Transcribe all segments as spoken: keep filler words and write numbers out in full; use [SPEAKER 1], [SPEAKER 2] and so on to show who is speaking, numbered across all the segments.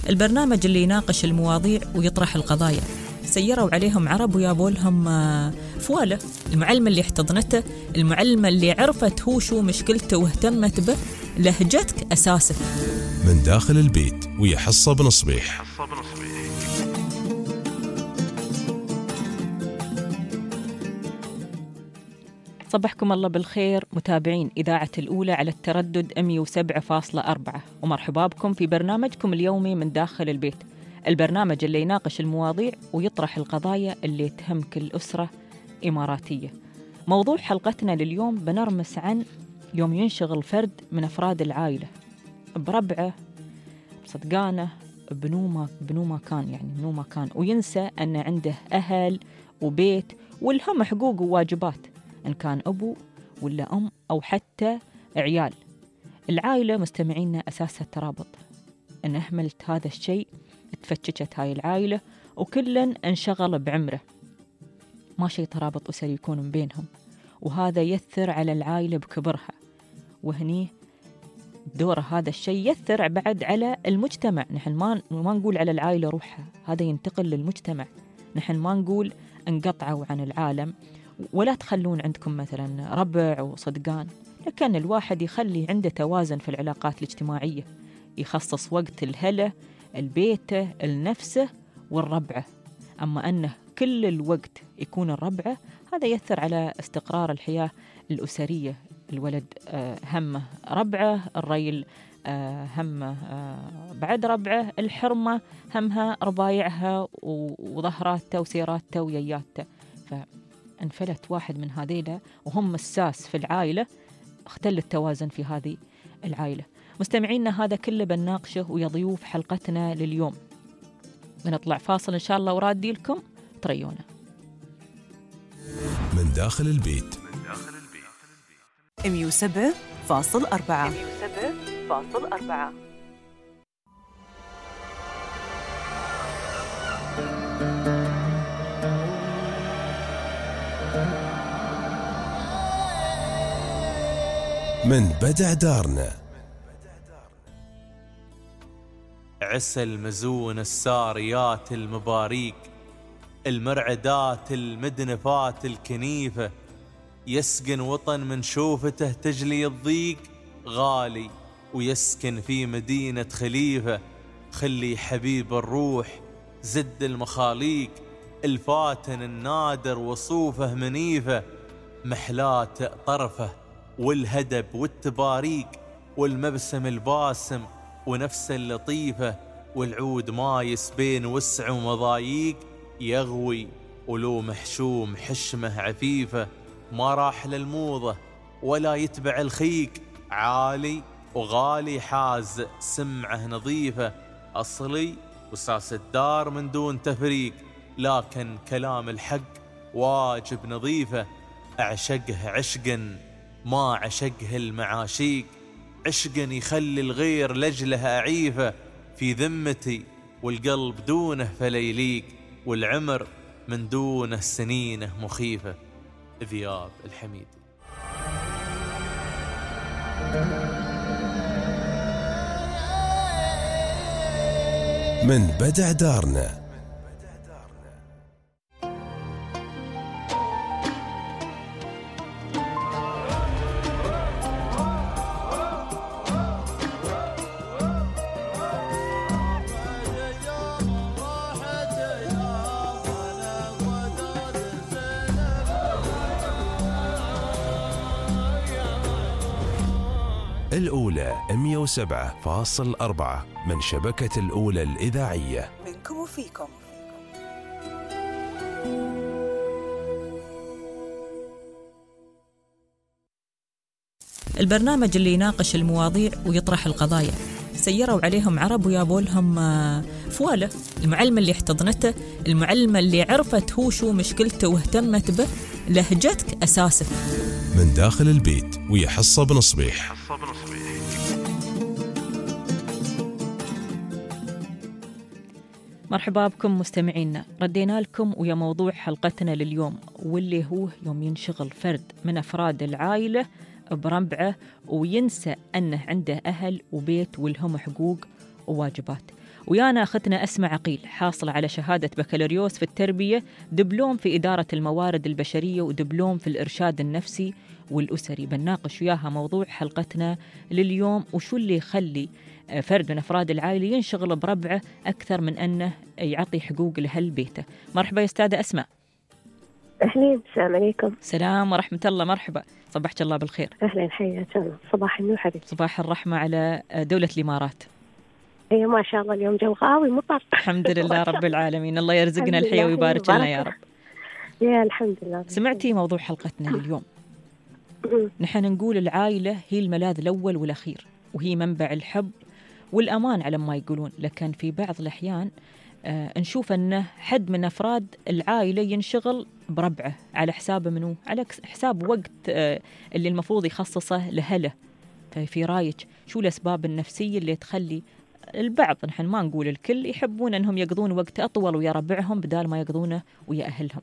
[SPEAKER 1] البرنامج اللي يناقش المواضيع ويطرح القضايا. سيروا عليهم عرب ويابوا لهم فوالة. المعلمة اللي احتضنته، المعلمة اللي عرفت هو شو مشكلته واهتمت به، لهجتك أساسك.
[SPEAKER 2] من داخل البيت ويا حصة بنصبيح.
[SPEAKER 1] صبحكم الله بالخير متابعين إذاعة الأولى على التردد مية وسبعة فاصلة أربعة، ومرحبا بكم في برنامجكم اليومي من داخل البيت، البرنامج اللي يناقش المواضيع ويطرح القضايا اللي تهم كل أسرة إماراتية. موضوع حلقتنا لليوم بنرمس عن يوم ينشغل فرد من أفراد العائلة بربعه، بصدقانه، بنو ما بنو ما كان يعني بنو ما كان وينسى أن عنده أهل وبيت والهم حقوق وواجبات، إن كان أبو ولا أم أو حتى عيال. العائلة مستمعينا أساسها الترابط. إن أهملت هذا الشيء تفككت هاي العائلة وكلن انشغل بعمره، ما شيء ترابط أسري يكون من بينهم، وهذا يثر على العائلة بكبرها. وهني دور هذا الشيء يثر بعد على المجتمع. نحن ما ما نقول على العائلة روحها، هذا ينتقل للمجتمع. نحن ما نقول انقطعوا عن العالم ولا تخلون عندكم مثلا ربع وصدقان، لكن الواحد يخلي عنده توازن في العلاقات الاجتماعية، يخصص وقت الهلة، البيته، النفسه والربعه. أما أنه كل الوقت يكون الربعه، هذا يأثر على استقرار الحياة الأسرية. الولد همه ربعه، الرجل همه بعد ربعه، الحرمة همها ربايعها وظهراته وسيراته وياياته. فانفلت واحد من هذيلا وهم الساس في العائلة، اختل التوازن في هذه العائلة. مستمعينا هذا كله بنناقشه ويا ضيوف حلقتنا لليوم. بنطلع فاصل إن شاء الله ورادي لكم تريونا.
[SPEAKER 2] من داخل البيت
[SPEAKER 3] مية وسبعة فاصلة أربعة.
[SPEAKER 1] مية وسبعة فاصلة أربعة.
[SPEAKER 2] من بدع دارنا.
[SPEAKER 4] عسى المزون الساريات المباريك، المرعدات المدنفات الكنيفة، يسكن وطن من شوفته تجلي الضيق غالي، ويسكن في مدينة خليفة. خلي حبيب الروح زد المخاليق، الفاتن النادر وصوفه منيفة، محلات طرفه والهدب والتباريك، والمبسم الباسم ونفس اللطيفة، والعود مايس بين وسع ومضايق، يغوي ولو محشوم حشمه عفيفة، ما راح للموضة ولا يتبع الخيق، عالي وغالي حاز سمعه نظيفة، أصلي وساس الدار من دون تفريق، لكن كلام الحق واجب نظيفة، أعشقه عشقا ما عشقه المعاشيق، عشقا يخلي الغير لجله أعيفة، في ذمتي والقلب دونه فليليق، والعمر من دونه سنينه مخيفة. ذياب الحميدي.
[SPEAKER 2] من بدع دارنا. الأولى مية وسبعة فاصلة أربعة من شبكة الأولى الإذاعية،
[SPEAKER 3] منكم وفيكم.
[SPEAKER 1] البرنامج اللي يناقش المواضيع ويطرح القضايا. سيروا عليهم عرب ويابوا لهم فوالة. المعلمة اللي احتضنته، المعلمة اللي عرفت هو شو مشكلته واهتمت به، لهجتك أساسك.
[SPEAKER 2] من داخل البيت ويا حصة بنصبيح.
[SPEAKER 1] مرحبا بكم مستمعينا، ردينا لكم ويا موضوع حلقتنا لليوم، واللي هو يوم ينشغل فرد من أفراد العائلة بربعه وينسى أنه عنده أهل وبيت ولهم حقوق وواجبات. ويانا أختنا أسماء عقيل، حاصلة على شهادة بكالوريوس في التربية، دبلوم في إدارة الموارد البشرية، ودبلوم في الإرشاد النفسي والأسري. بنناقش وياها موضوع حلقتنا لليوم، وشو اللي يخلي فرد من أفراد العائلة ينشغل بربعه أكثر من أنه يعطي حقوق لأهل بيته. مرحبا يا أستاذة أسماء.
[SPEAKER 5] أهلين، السلام عليكم.
[SPEAKER 1] سلام ورحمة الله، مرحبا، صبحك الله بالخير.
[SPEAKER 5] أهلا، حياك الله. صباح النور حبيبتي.
[SPEAKER 1] صباح الرحمة على دولة الإمارات.
[SPEAKER 5] أي ما شاء الله، اليوم جو غاوي مطر.
[SPEAKER 1] الحمد لله رب العالمين، الله يرزقنا الحياة ويبارك لنا يا رب.
[SPEAKER 5] يا الحمد لله.
[SPEAKER 1] سمعتي موضوع حلقتنا اليوم؟ نحن نقول العائلة هي الملاذ الأول والأخير، وهي منبع الحب والأمان على ما يقولون، لكن في بعض الأحيان آه نشوف أنه حد من أفراد العائلة ينشغل بربعه على حساب منه، على حساب وقت آه اللي المفروض يخصصه لهله. ففي رايك شو الأسباب النفسية اللي تخلي البعض، نحن ما نقول الكل، يحبون أنهم يقضون وقت أطول ويا ربعهم بدال ما يقضونه ويا أهلهم؟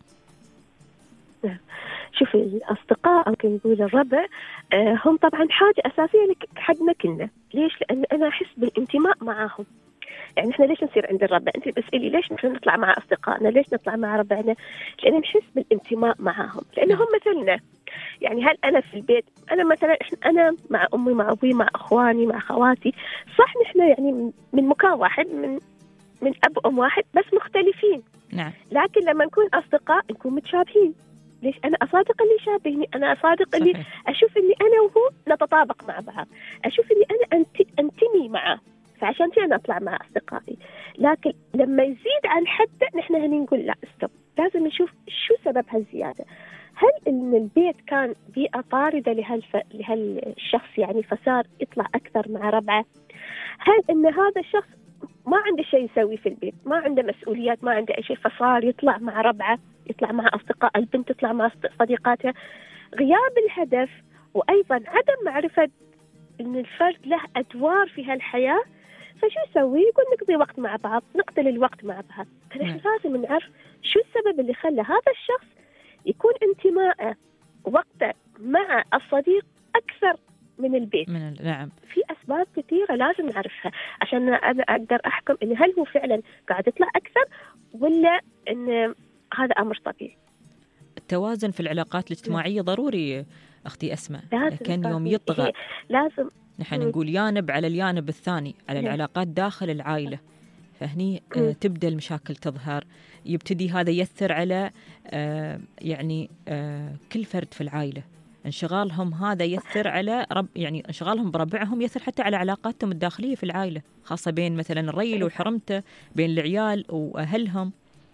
[SPEAKER 5] شوفي، الأصدقاء أو كما نقول الربع آه هم طبعا حاجة أساسية لك حدنا كلنا. ليش؟ لأن أنا أحس بالانتماء معاهم. يعني إحنا ليش نصير عند الربع؟ أنت بتسألي ليش نحن نطلع مع أصدقائنا، ليش نطلع مع ربعنا؟ لأن نحس بالانتماء معاهم، لأنهم مثلنا. يعني هل أنا في البيت، أنا مثلا أنا مع أمي، مع أبوي، مع أخواني، مع أخواتي، صح نحن يعني من مكان واحد، من من أب وأم واحد، بس مختلفين.
[SPEAKER 1] نعم.
[SPEAKER 5] لكن لما نكون أصدقاء نكون متشابهين. ليش؟ أنا أصادق اللي يشابهني، أنا أصادق اللي أشوف إني أنا وهو نتطابق مع بعض، أشوف إني أنا أنت أنتمي معه، فعشان كذا أطلع مع أصدقائي. لكن لما يزيد عن حده نحن هني نقول لا، استوب، لازم نشوف شو سبب هالزيادة. هل إن البيت كان بيئة طاردة لهالف... لهالشخص يعني فصار يطلع أكثر مع ربعه؟ هل إن هذا الشخص ما عنده شيء يسوي في البيت، ما عنده مسؤوليات، ما عنده أي شيء، فصار يطلع مع ربعه، يطلع مع أصدقاء، البنت تطلع مع صديقاتها؟ غياب الهدف، وأيضا عدم معرفة إن الفرد له أدوار في هالحياة، فشو يسوي؟ يقول نقضي وقت مع بعض، نقتل الوقت مع بعض. فنحن لازم نعرف شو السبب اللي خلى هذا الشخص يكون انتماءه وقته مع الصديق أكثر من البيت.
[SPEAKER 1] من ال... نعم.
[SPEAKER 5] في أسباب كثيرة لازم نعرفها عشان أنا أقدر أحكم إن هل هو فعلا قاعد يطلع أكثر ولا إن هذا أمر طبيعي.
[SPEAKER 1] التوازن في العلاقات الاجتماعية ضروري أختي أسماء، لكن يوم
[SPEAKER 5] طبيعي.
[SPEAKER 1] يطغى
[SPEAKER 5] لازم
[SPEAKER 1] نحن نقول جانب على الجانب الثاني، على العلاقات داخل العائلة، فهني آه تبدأ المشاكل تظهر، يبتدي هذا يأثر على آه يعني آه كل فرد في العائلة. انشغالهم هذا يأثر على رب يعني انشغالهم بربعهم يأثر حتى على علاقاتهم الداخلية في العائلة، خاصة بين مثلا الرجل وحرمته، بين العيال وأهلهم.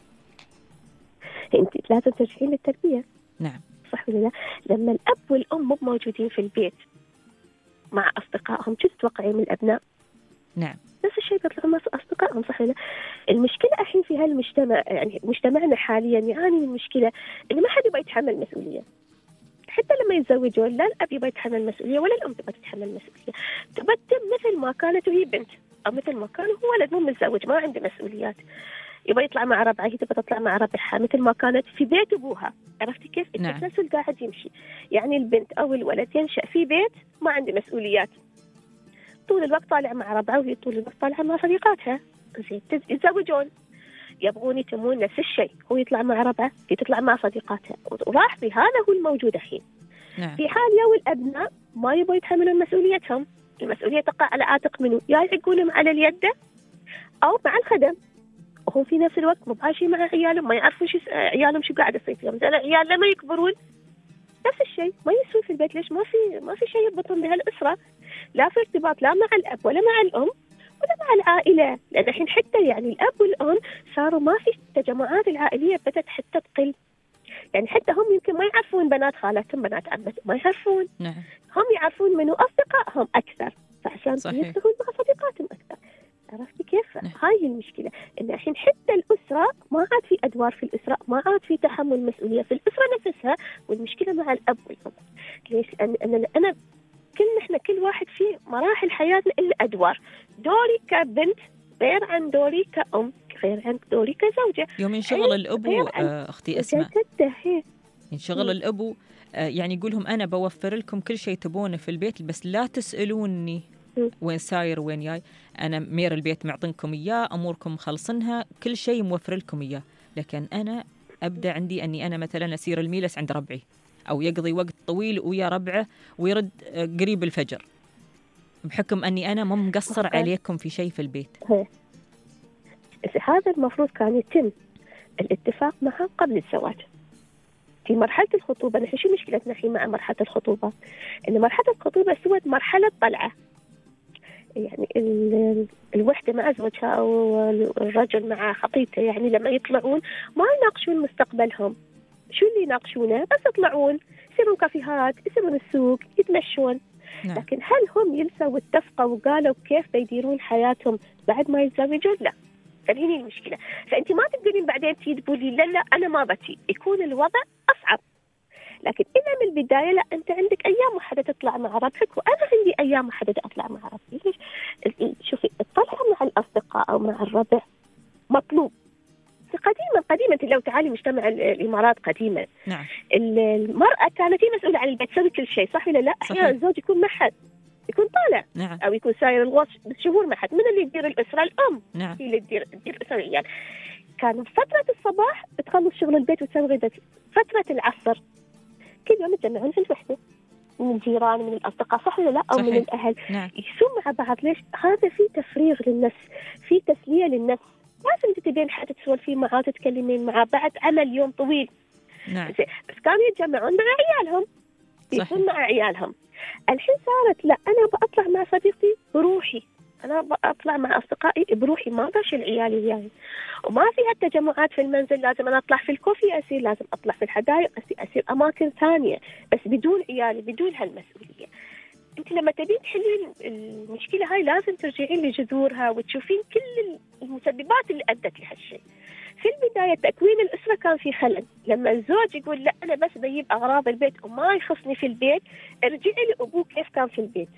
[SPEAKER 5] أنت لازم ترجعين للتربية.
[SPEAKER 1] نعم.
[SPEAKER 5] صح ولا لا؟ لما الأب والأم مو موجودين في البيت مع أصدقائهم، شو تتوقعين من الأبناء؟
[SPEAKER 1] نعم.
[SPEAKER 5] نفس الشيء بيطلعوا مع أصدقائهم. صح ولا لا؟ المشكلة الحين في هالمجتمع، يعني مجتمعنا حاليا يعاني من مشكلة إنه ما حد يبغى يتحمل مسؤولية. حتى لما يتزوجون لا الأب يبغى يتحمل مسؤولية ولا الأم تبغى تتحمل مسؤولية، تبى مثل ما كانت وهي بنت، أو مثل ما كان هو ولد مو متزوج ما عنده مسؤوليات، يبغى يطلع مع ربعها، هي تبغى تطلع مع ربعها مثل ما كانت في بيت أبوها. عرفتي كيف؟
[SPEAKER 1] نعم.
[SPEAKER 5] التسلسل قاعد يمشي. يعني البنت أو الولد ينشأ في بيت ما عنده مسؤوليات، طول الوقت طالع مع ربعها وهي طول الوقت طالعة مع صديقاتها. زين، يتزوجون يبغون يتمون نفس الشيء، هو يطلع مع ربعه، هي تطلع مع صديقاتها. ولاحظي هذا هو الموجود الحين.
[SPEAKER 1] نعم.
[SPEAKER 5] في حال يا والأبناء ما يبغوا يتحملون مسؤوليتهم، المسؤولية تقع على عاتق منه، يا يعقونهم على اليد أو مع الخدم، وهم في نفس الوقت مو عايشين مع عيالهم، ما يعرفون شو عيالهم شو قاعد يصير فيهم. زين العيال لما يكبرون نفس الشيء ما يسوي في البيت. ليش؟ ما في ما في شيء يربطهم بهالأسرة، لا في ارتباط لا مع الأب ولا مع الأم ولا مع العائلة. لأن الحين حتى يعني الأب والأم صاروا ما في التجمعات العائلية، بدأت حتى تقل. يعني حتى هم يمكن ما يعرفون بنات خالاتهم، بنات عمتهم ما يعرفون.
[SPEAKER 1] نعم.
[SPEAKER 5] هم يعرفون منو أصدقائهم أكثر، فعشان يدخلون مع صديقاتهم أكثر. عرفتي كيف؟
[SPEAKER 1] نعم.
[SPEAKER 5] هاي المشكلة، إن الحين حتى الأسرة ما عاد في أدوار في الأسرة، ما عاد في تحمل مسؤولية في الأسرة نفسها. والمشكلة مع الأب والأم. ليش؟ لأن أنا, أنا كل نحن كل واحد في مراحل حياتنا إلا أدوار. دوري كبنت غير عن دوري كأم، غير عن دوري كزوجة.
[SPEAKER 1] يوم ينشغل الأبو أختي أسماء، ينشغل الأبو يعني يقول لهم أنا بوفر لكم كل شيء تبونه في البيت، بس لا تسألوني وين ساير وين جاي، أنا مير البيت معطنكم إياه، أموركم مخلصنها، كل شيء موفر لكم إياه، لكن أنا أبدأ عندي أني أنا مثلا أسير الميلس عند ربعي، أو يقضي وقت طويل ويا ربعه ويرد قريب الفجر، بحكم أني أنا مو مقصر عليكم في شيء في البيت.
[SPEAKER 5] هذا المفروض كان يتم الاتفاق معها قبل الزواج. في مرحلة الخطوبة نحن شو مشكلتنا الحين مع مرحلة الخطوبة؟ إن مرحلة الخطوبة سوت مرحلة طلعة، يعني ال الوحدة مع زوجها أو الرجل مع خطيبته، يعني لما يطلعون ما يناقشون مستقبلهم. شو اللي يناقشونه؟ بس يطلعون يصيرون كافيهات، يصيرون السوق، يتمشون. نعم. لكن هل هم يلسوا واتفقوا وقالوا كيف بيديرون حياتهم بعد ما يتزوجون؟ لا. فهني المشكلة. فأنت ما تقدرين بعدين تقولي لا لا أنا ما بتي، يكون الوضع أصعب. لكن إذا من البداية لا، أنت عندك أيام محددة تطلع مع ربحك وأنا عندي أيام محددة أطلع مع ربحي. ليش؟ شوفي، الطلعة مع الأصدقاء أو مع الربع مطلوب. قديما قديما انت لو تعالي مجتمع الامارات قديما،
[SPEAKER 1] نعم،
[SPEAKER 5] المراه كانت هي مسؤوله عن البيت، تسوي كل شيء، صح ولا لا؟ احيانا الزوج يكون معها، يكون طالع،
[SPEAKER 1] نعم،
[SPEAKER 5] او يكون ساير الغوص بالشهور معها. من اللي يدير الاسره؟ الام،
[SPEAKER 1] نعم،
[SPEAKER 5] هي اللي تدير تدير الاسره. يعني كان فتره الصباح تخلص شغل البيت وتسوي غدا، فتره العصر كل يوم يتجمعون في الوحده من الجيران من الاصدقاء، صح ولا لا؟ او صحيح. من الاهل،
[SPEAKER 1] نعم،
[SPEAKER 5] يسوون مع بعض. ليش؟ هذا في تفريغ للنفس، في تسليه للنفس. لازم تبين حد تسولفين معاه تتكلمين معاه بعد عمل يوم طويل.
[SPEAKER 1] نعم.
[SPEAKER 5] بس كانوا يتجمعون مع عيالهم، يكون مع عيالهم. الحين صارت لا، أنا بأطلع مع صديقتي بروحي، أنا بأطلع مع أصدقائي بروحي، ما بشيل عيالي وياي. وما في هالتجمعات في المنزل، لازم أنا أطلع في الكوفي أسير، لازم أطلع في الحدائق أسير, أسير أماكن ثانية، بس بدون عيالي، بدون هالمسؤولية. انت لما تبين تحلين المشكله هاي لازم ترجعين لجذورها وتشوفين كل المسببات اللي ادت لهالشيء. في البدايه تكوين الاسره كان في خلل، لما الزوج يقول لا انا بس بجيب اغراض البيت وما يخصني في البيت، ارجعي لابوه كيف كان في البيت.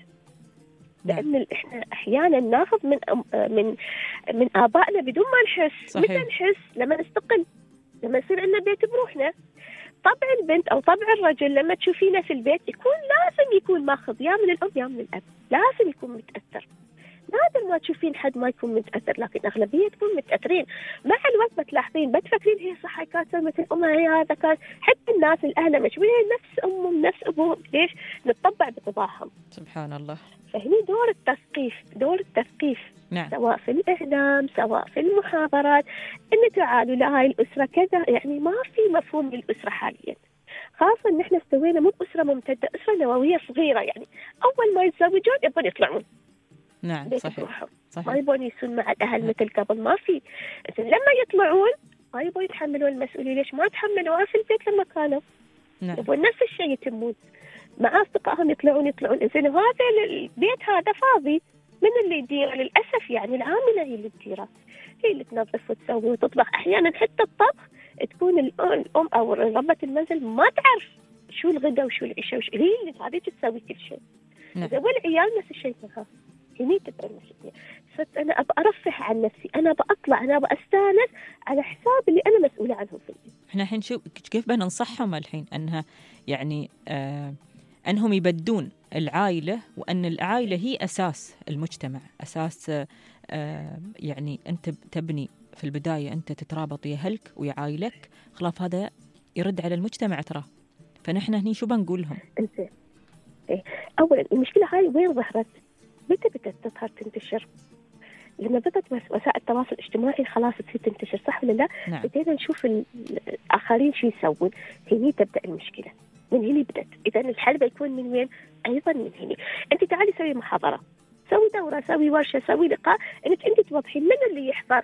[SPEAKER 5] لان احنا احيانا ناخذ من من من ابائنا بدون ما نحس. متى نحس؟ لما نستقل، لما يصير عندنا بيت بروحنا. طبع البنت أو طبع الرجل لما تشوفينه في البيت يكون لازم يكون ماخذ يا من الأم يا من الأب، لازم يكون متأثر. نادر ما تشوفين حد ما يكون متأثر، لكن أغلبية تكون متأثرين. مع الوقت بتلاحظين بتفكرين هي صح كانت مثل أمها، هي هذا كان. حتى الناس الأهل مشوية نفس أمهم نفس أبوهم. ليش؟ نتطبع بطباعهم.
[SPEAKER 1] سبحان الله.
[SPEAKER 5] فهني دور التثقيف، دور التثقيف. نعم. سواء في الإعلام سواء في المحاضرات، إن تعالوا لهاي الأسرة كذا. يعني ما في مفهوم للأسرة حاليا، خاصة إن إحنا استوينا مو بأسرة ممتدة، أسرة نووية صغيرة. يعني أول ما يتزوجون يبون يطلعون.
[SPEAKER 1] نعم صحيح. صحيح.
[SPEAKER 5] ما يبون يسون مع الأهل مثل قبل، ما في. لما يطلعون ما يبون يتحملون المسؤولية. ليش ما تحملوها في البيت لما كانوا؟ نعم. يبون نفس الشيء يتمون مع أصدقائهم، يطلعون يطلعون إنزين وهذا البيت هذا فاضي. من اللي يديره؟ للأسف يعني العاملة هي اللي تديره، هي اللي تنظف وتسوي وتطبخ. أحيانا حتى الطبخ تكون الأم أو ربة المنزل ما تعرف شو الغداء وشو العشاء وشو، هي اللي هذه تسوي كل شيء. نعم. والعيال نفس الشيء معها، هني تبقى المسؤولية. صرت أنا أبى أرفه عن نفسي، أنا أبى أطلع، أنا أبى أستانس على حساب اللي أنا مسؤولة عنهم في البيت.
[SPEAKER 1] إحنا الحين شو كيف بننصحهم الحين أنها يعني آه أنهم يبدون العائلة، وأن العائلة هي أساس المجتمع، أساس آه يعني أنت تبني في البداية، أنت تترابط يا أهلك ويا عائلك، خلاف هذا يرد على المجتمع ترى. فنحن هني شو بنقول لهم؟
[SPEAKER 5] إيه. أولا المشكلة هاي وين ظهرت؟ متى بدأت تظهر تنتشر؟ لما بدأت وسائل التواصل الاجتماعي خلاص تصير تنتشر، صح ولا لا؟ نعم. بدينا نشوف الآخرين شو يسوون، هني تبدأ المشكلة. من هني بدأت. إذا الحل بيكون من وين؟ أيضا من هني. أنت تعالي سوي محاضرة، سوي دورة، سوي ورشة، سوي لقاء، أنك أنت توضحين من اللي يحضر.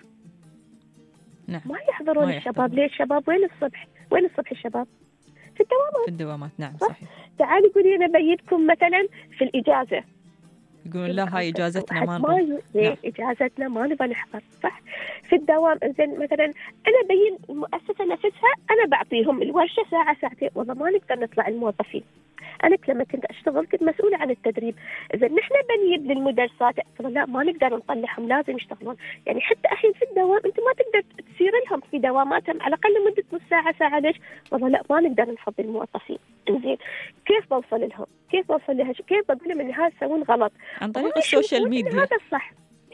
[SPEAKER 1] نعم.
[SPEAKER 5] ما يحضرون ما الشباب. ليه الشباب؟ وين الصبح؟ وين الصبح الشباب؟ في الدوامات.
[SPEAKER 1] في الدوامات. نعم صح؟ صحيح.
[SPEAKER 5] تعالي قولي أنا بيدكم مثلا في الإجازة،
[SPEAKER 1] يقولون لا هاي إجازتنا ما
[SPEAKER 5] نبغى. ما ي... إجازتنا ما نبغى نحضر، صح؟ في الدوام إنزين مثلا أنا بين المؤسسة نفسها أنا بعطيهم الورشة ساعة ساعتين، والله ما نقدر نطلع الموظفين. أنا لما كنت أشتغل كنت مسؤولة عن التدريب. إذا نحن بنجيب للمدرسات لا ما نقدر نطلعهم، لازم يشتغلون. يعني حتى الحين في الدوام أنت ما تقدر تسير لهم في دواماتهم على الأقل مدة نص ساعة ساعة. ليش؟ والله لا ما نقدر نفضي الموظفين. إنزين كيف بوصل لهم؟ كيف بوصل لها؟ كيف بقول لهم إن هذا يسوون غلط؟
[SPEAKER 1] عن طريق السوشيال ميديا.
[SPEAKER 5] هذا الصح،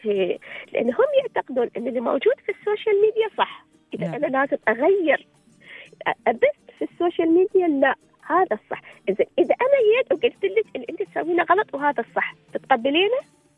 [SPEAKER 5] لأنهم يعتقدون إن اللي موجود في السوشيال ميديا صح. إذا نعم. أنا لازم أغير أبث في السوشيال ميديا، لا هذا الصح. إذا إذا أنا جيت وقلت لك اللي أنت تسوينه غلط وهذا الصح، تتقبلينه؟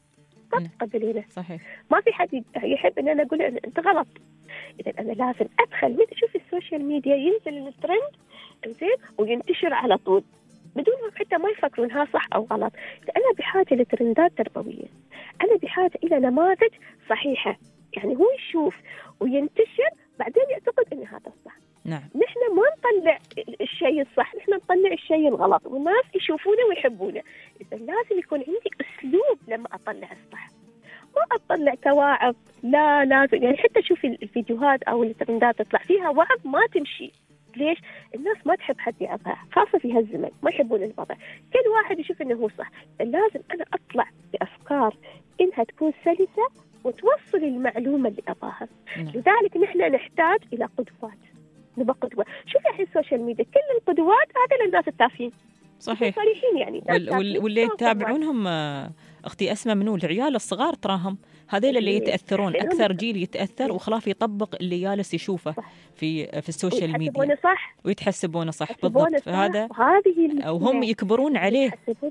[SPEAKER 5] ما تتقبلينه.
[SPEAKER 1] صحيح.
[SPEAKER 5] ما في حد يحب إن أنا أقول إن أنت غلط. إذا أنا لازم أدخل من أشوف السوشيال ميديا ينزل الترند زين وينتشر على طول بدون حتى ما يفكرون ها صح أو غلط. أنا بحاجة لترندات تربوية، أنا بحاجة إلى نماذج صحيحة، يعني هو يشوف وينتشر بعدين يعتقد إن هذا الصح.
[SPEAKER 1] نعم.
[SPEAKER 5] نحن ما نطلع الشيء الصح، نحن نطلع الشيء الغلط والناس يشوفونه ويحبونه. إذا لازم يكون عندي أسلوب لما أطلع الصح، ما أطلع كواعظ. لا لازم يعني حتى شوفي الفيديوهات أو الترندات تطلع فيها وعظ ما تمشي. ليش؟ الناس ما تحب حد يعظها، خاصة في هالزمن ما يحبون الوضع، كل واحد يشوف إنه هو صح. لازم أنا أطلع بأفكار إنها تكون سلسة وتوصل المعلومة اللي أباها. لذلك نحن نحتاج إلى قدوات، نبقى قدوة. شوفي الحين السوشيال ميديا كل القدوات هذا للناس التافهين.
[SPEAKER 1] صحيح.
[SPEAKER 5] صريحين يعني.
[SPEAKER 1] وال واللي يتابعونهم أختي أسماء منو العيال الصغار تراهم هذيل اللي يتأثرون أكثر، جيل يتأثر وخلاف يطبق اللي جالس يشوفه في في السوشيال ميديا
[SPEAKER 5] صح.
[SPEAKER 1] ويتحسبونه صح بالضبط. فهذا أو هم يكبرون عليه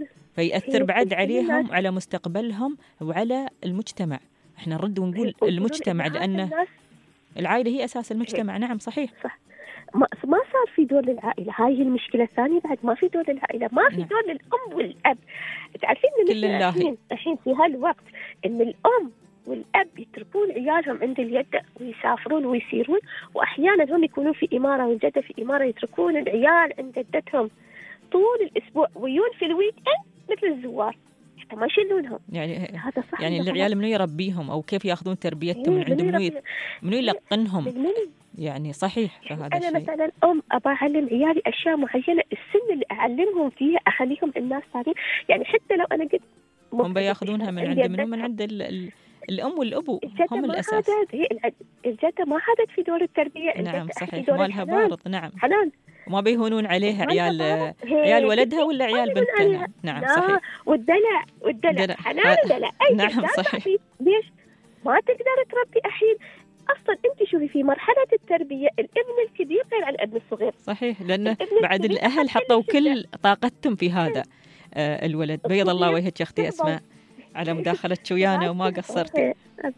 [SPEAKER 1] فيأثر بعد عليهم على مستقبلهم وعلى المجتمع. احنا نرد ونقول المجتمع لأن العائلة هي أساس المجتمع. نعم صحيح
[SPEAKER 5] صح. ما ما صار في دور للعائلة، هاي هي المشكلة الثانية بعد. ما في دور للعائلة، ما في دور للأم والأب. تعرفين إن الحين الحين في هالوقت إن الأم والأب يتركون عيالهم عند اليد ويسافرون ويسيرون، وأحيانا هم يكونون في إمارة والجدة في إمارة يتركون العيال عند جدتهم طول الأسبوع ويون في الويك إند مثل الزوار حتى ما يشيلونهم.
[SPEAKER 1] يعني هذا صح. يعني العيال منو يربيهم أو كيف ياخذون تربيتهم من عند منو منو يلقنهم؟ يعني صحيح. فهذا
[SPEAKER 5] أنا
[SPEAKER 1] الشيء.
[SPEAKER 5] مثلا أم أبا أعلم عيالي أشياء معينة، السن اللي أعلمهم فيها أخليهم الناس ثانيين. يعني حتى لو أنا قلت
[SPEAKER 1] هم بياخذونها من عند منو؟ من عند ال ال الأم والأبو هم الأساس.
[SPEAKER 5] هي الجدة ما خدت في دور التربية.
[SPEAKER 1] نعم صحيح. مالها بارط. نعم
[SPEAKER 5] حنان.
[SPEAKER 1] وما بيهونون عليها عيال عيال ولدها ولا عيال بنتها. نعم صحيح.
[SPEAKER 5] والدلع والدلع حنان دلع. أي
[SPEAKER 1] نعم صحيح.
[SPEAKER 5] ليش ما تقدر تربي أحين؟ أصلاً أنت شوفي في مرحلة التربية الابن الكبير غير عن الابن الصغير.
[SPEAKER 1] صحيح. لأن بعد الأهل حطوا كل طاقتهم في هذا آه الولد. بيض الله وجهك يا أختي أسماء على مداخلتك ويانا وما قصرتي.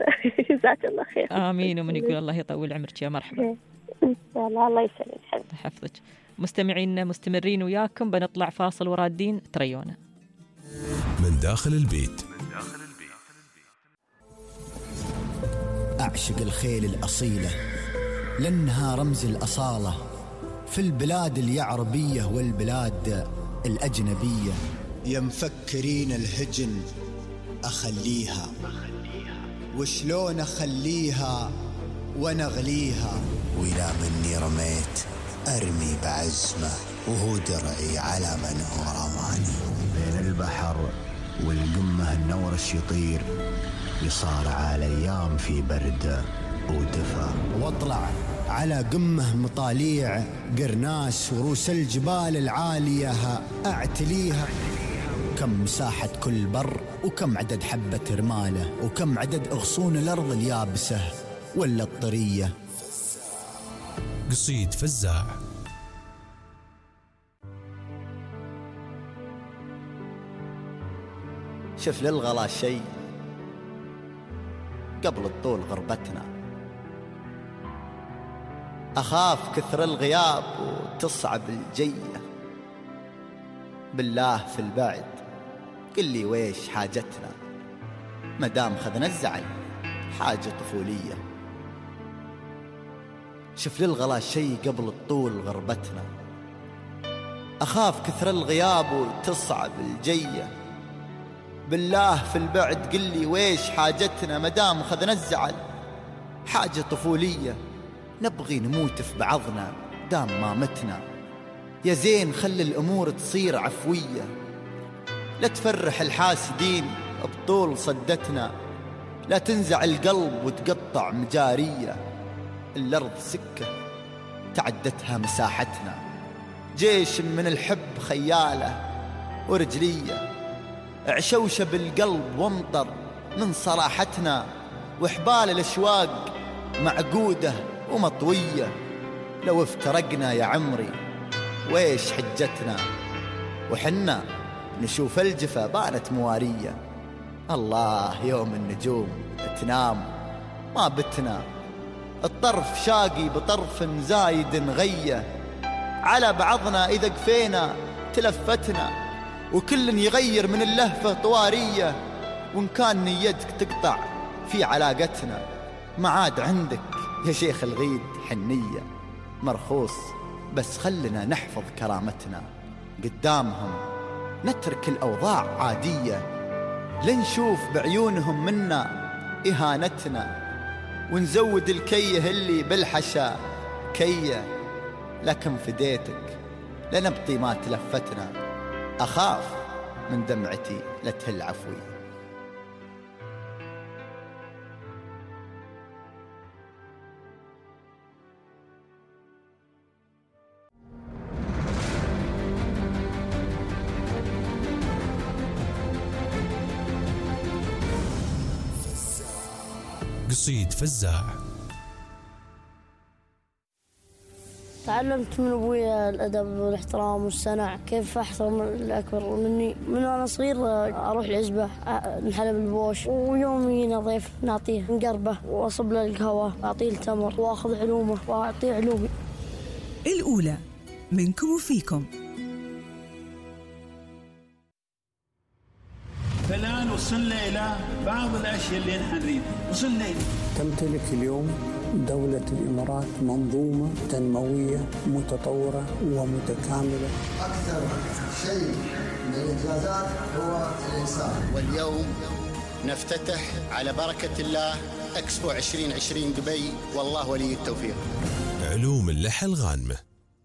[SPEAKER 5] جزاك الله خير.
[SPEAKER 1] آمين. ومن يقول الله يطول عمرك يا مرحبا.
[SPEAKER 5] الله الله يسلمك
[SPEAKER 1] حفظك. مستمعين مستمرين وياكم، بنطلع فاصل ورادين تريونا
[SPEAKER 2] من داخل البيت.
[SPEAKER 6] أعشق الخيل الأصيلة لأنها رمز الأصالة في البلاد اليعربية والبلاد الأجنبية. يا مفكرين الهجن أخليها، وشلون أخليها ونغليها، وإذا مني رميت أرمي بعزمة وهو درعي على من هو رماني. بين البحر والقمة النورش يطير، يصارع الأيام في برد ودفا، واطلع على قمة مطاليع قرناس وروس الجبال العالية أعتليها. كم مساحة كل بر، وكم عدد حبة رمالة، وكم عدد أغصون الأرض اليابسة ولا الطرية.
[SPEAKER 2] قصيد فزاع.
[SPEAKER 6] شف للغلا شيء قبل الطول غربتنا، أخاف كثر الغياب وتصعب الجية، بالله في البعد قل لي ويش حاجتنا، مدام خذنا الزعل حاجة طفولية. شف للغلا شيء قبل الطول غربتنا، أخاف كثر الغياب وتصعب الجية، بالله في البعد قل لي ويش حاجتنا، مدام خذنا الزعل حاجة طفولية. نبغي نموت في بعضنا دام ما متنا، يا زين خلي الأمور تصير عفوية، لا تفرح الحاسدين بطول صدتنا، لا تنزع القلب وتقطع مجارية. الأرض سكة تعدتها مساحتنا، جيش من الحب خيالة ورجلية، عشوشة بالقلب وامطر من صراحتنا، وحبال الأشواق معقودة ومطوية. لو افترقنا يا عمري ويش حجتنا، وحنا نشوف الجفا بانت موارية. الله يوم النجوم تنام ما بتنا، الطرف شاقي بطرف زايد غية، على بعضنا إذا قفينا تلفتنا، وكل يغير من اللهفة طوارية. وإن كان نيتك تقطع في علاقتنا، ما عاد عندك يا شيخ الغيد حنية. مرخوص بس خلنا نحفظ كرامتنا، قدامهم نترك الأوضاع عادية، لنشوف بعيونهم منا إهانتنا، ونزود الكيه اللي بالحشا كيه. لكن فديتك لنبطي ما تلفتنا، أخاف من دمعتي لتهل عفوي.
[SPEAKER 2] قصيد فزاع.
[SPEAKER 7] تعلمت من أبوي الأدب والاحترام والصنع، كيف أحترم الأكبر مني. من وأنا صغير أروح العزبة نحلب البوش، ويوم يجينا ضيف نعطيه نقربه وأصب له القهوة وأعطيه التمر وأخذ علومه وأعطيه علومي.
[SPEAKER 3] الأولى منكم وفيكم.
[SPEAKER 8] فالآن وصلنا إلى بعض الأشياء اللي نحن نريد. وصلنا إلى
[SPEAKER 9] تمتلك اليوم دولة الإمارات منظومة تنموية متطورة ومتكاملة.
[SPEAKER 10] أكثر شيء من الإنجازات هو الإنسان.
[SPEAKER 11] واليوم نفتتح على بركة الله إكسبو عشرين عشرين دبي، والله ولي التوفيق.
[SPEAKER 2] علوم اللحى الغانمة.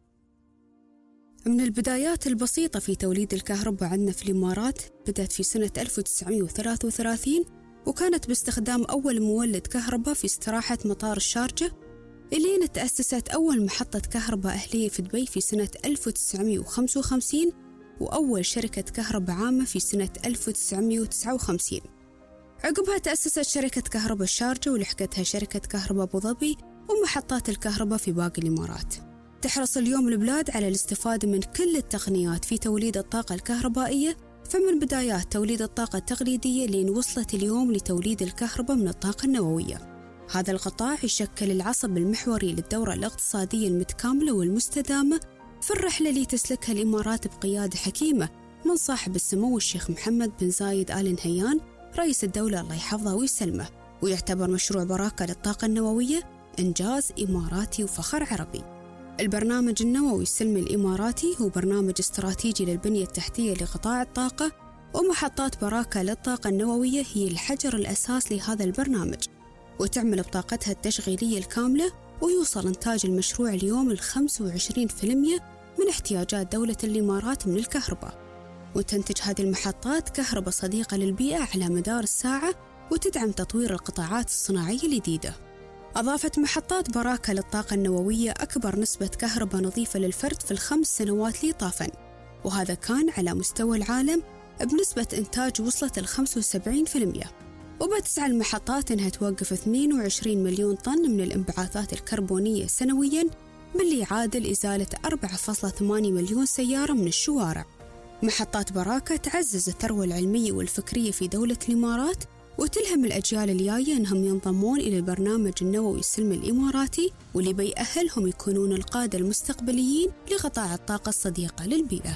[SPEAKER 12] من البدايات البسيطة في توليد الكهرباء عندنا في الإمارات بدأت في سنة ألف وتسعمائة وثلاثة وثلاثين، وكانت باستخدام أول مولد كهرباء في استراحة مطار الشارجة، إلين تأسست أول محطة كهرباء أهلية في دبي في سنة ألف وتسعمائة وخمسة وخمسين، وأول شركة كهرباء عامة في سنة ألف وتسعمائة وتسعة وخمسين. عقبها تأسست شركة كهرباء الشارجة، ولحقتها شركة كهرباء أبو ظبي، ومحطات الكهرباء في باقي الإمارات. تحرص اليوم البلاد على الاستفادة من كل التقنيات في توليد الطاقة الكهربائية، فمن بدايات توليد الطاقة التقليدية لين وصلت اليوم لتوليد الكهرباء من الطاقة النووية. هذا القطاع يشكل العصب المحوري للدورة الاقتصادية المتكاملة والمستدامة في الرحلة اللي تسلكها الإمارات بقيادة حكيمة من صاحب السمو الشيخ محمد بن زايد آل نهيان رئيس الدولة الله يحفظه ويسلمه. ويعتبر مشروع براكة للطاقة النووية إنجاز إماراتي وفخر عربي. البرنامج النووي السلمي الإماراتي هو برنامج استراتيجي للبنية التحتية لقطاع الطاقة، ومحطات براكة للطاقة النووية هي الحجر الأساس لهذا البرنامج، وتعمل بطاقتها التشغيلية الكاملة، ويوصل إنتاج المشروع اليوم ل خمسة وعشرين بالمئة من احتياجات دولة الإمارات من الكهرباء. وتنتج هذه المحطات كهرباء صديقة للبيئة على مدار الساعة، وتدعم تطوير القطاعات الصناعية الجديدة. أضافت محطات براكة للطاقة النووية أكبر نسبة كهرباء نظيفة للفرد في الخمس سنوات لي طافاً، وهذا كان على مستوى العالم بنسبة إنتاج وصلت ل خمسة وسبعين بالمئة. وبتسعى المحطات إنها توقف اثنين وعشرين مليون طن من الانبعاثات الكربونية سنوياً، باللي يعادل إزالة أربعة فاصلة ثمانية مليون سيارة من الشوارع. محطات براكة تعزز الثروة العلمية والفكرية في دولة الإمارات، وتلهم الأجيال الجاية أنهم ينضمون إلى البرنامج النووي السلمي الإماراتي، واللي بيأهلهم يكونون القادة المستقبليين لقطاع الطاقة الصديقة للبيئة.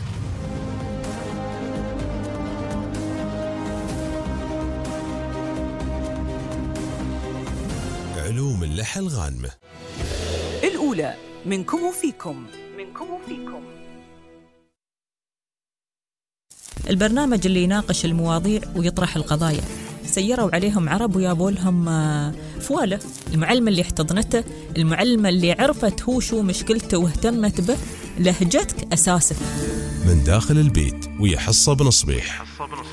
[SPEAKER 2] علوم اللحى الغانمة.
[SPEAKER 3] الأولى منكم وفيكم. منكم وفيكم.
[SPEAKER 1] البرنامج اللي يناقش المواضيع ويطرح القضايا. سيروا عليهم عرب ويابوا لهم فوالة. المعلمة اللي احتضنته، المعلمة اللي عرفت هو شو مشكلته واهتمت به،
[SPEAKER 3] لهجتك أساسك.
[SPEAKER 2] من داخل البيت ويا حصة بنصبيح.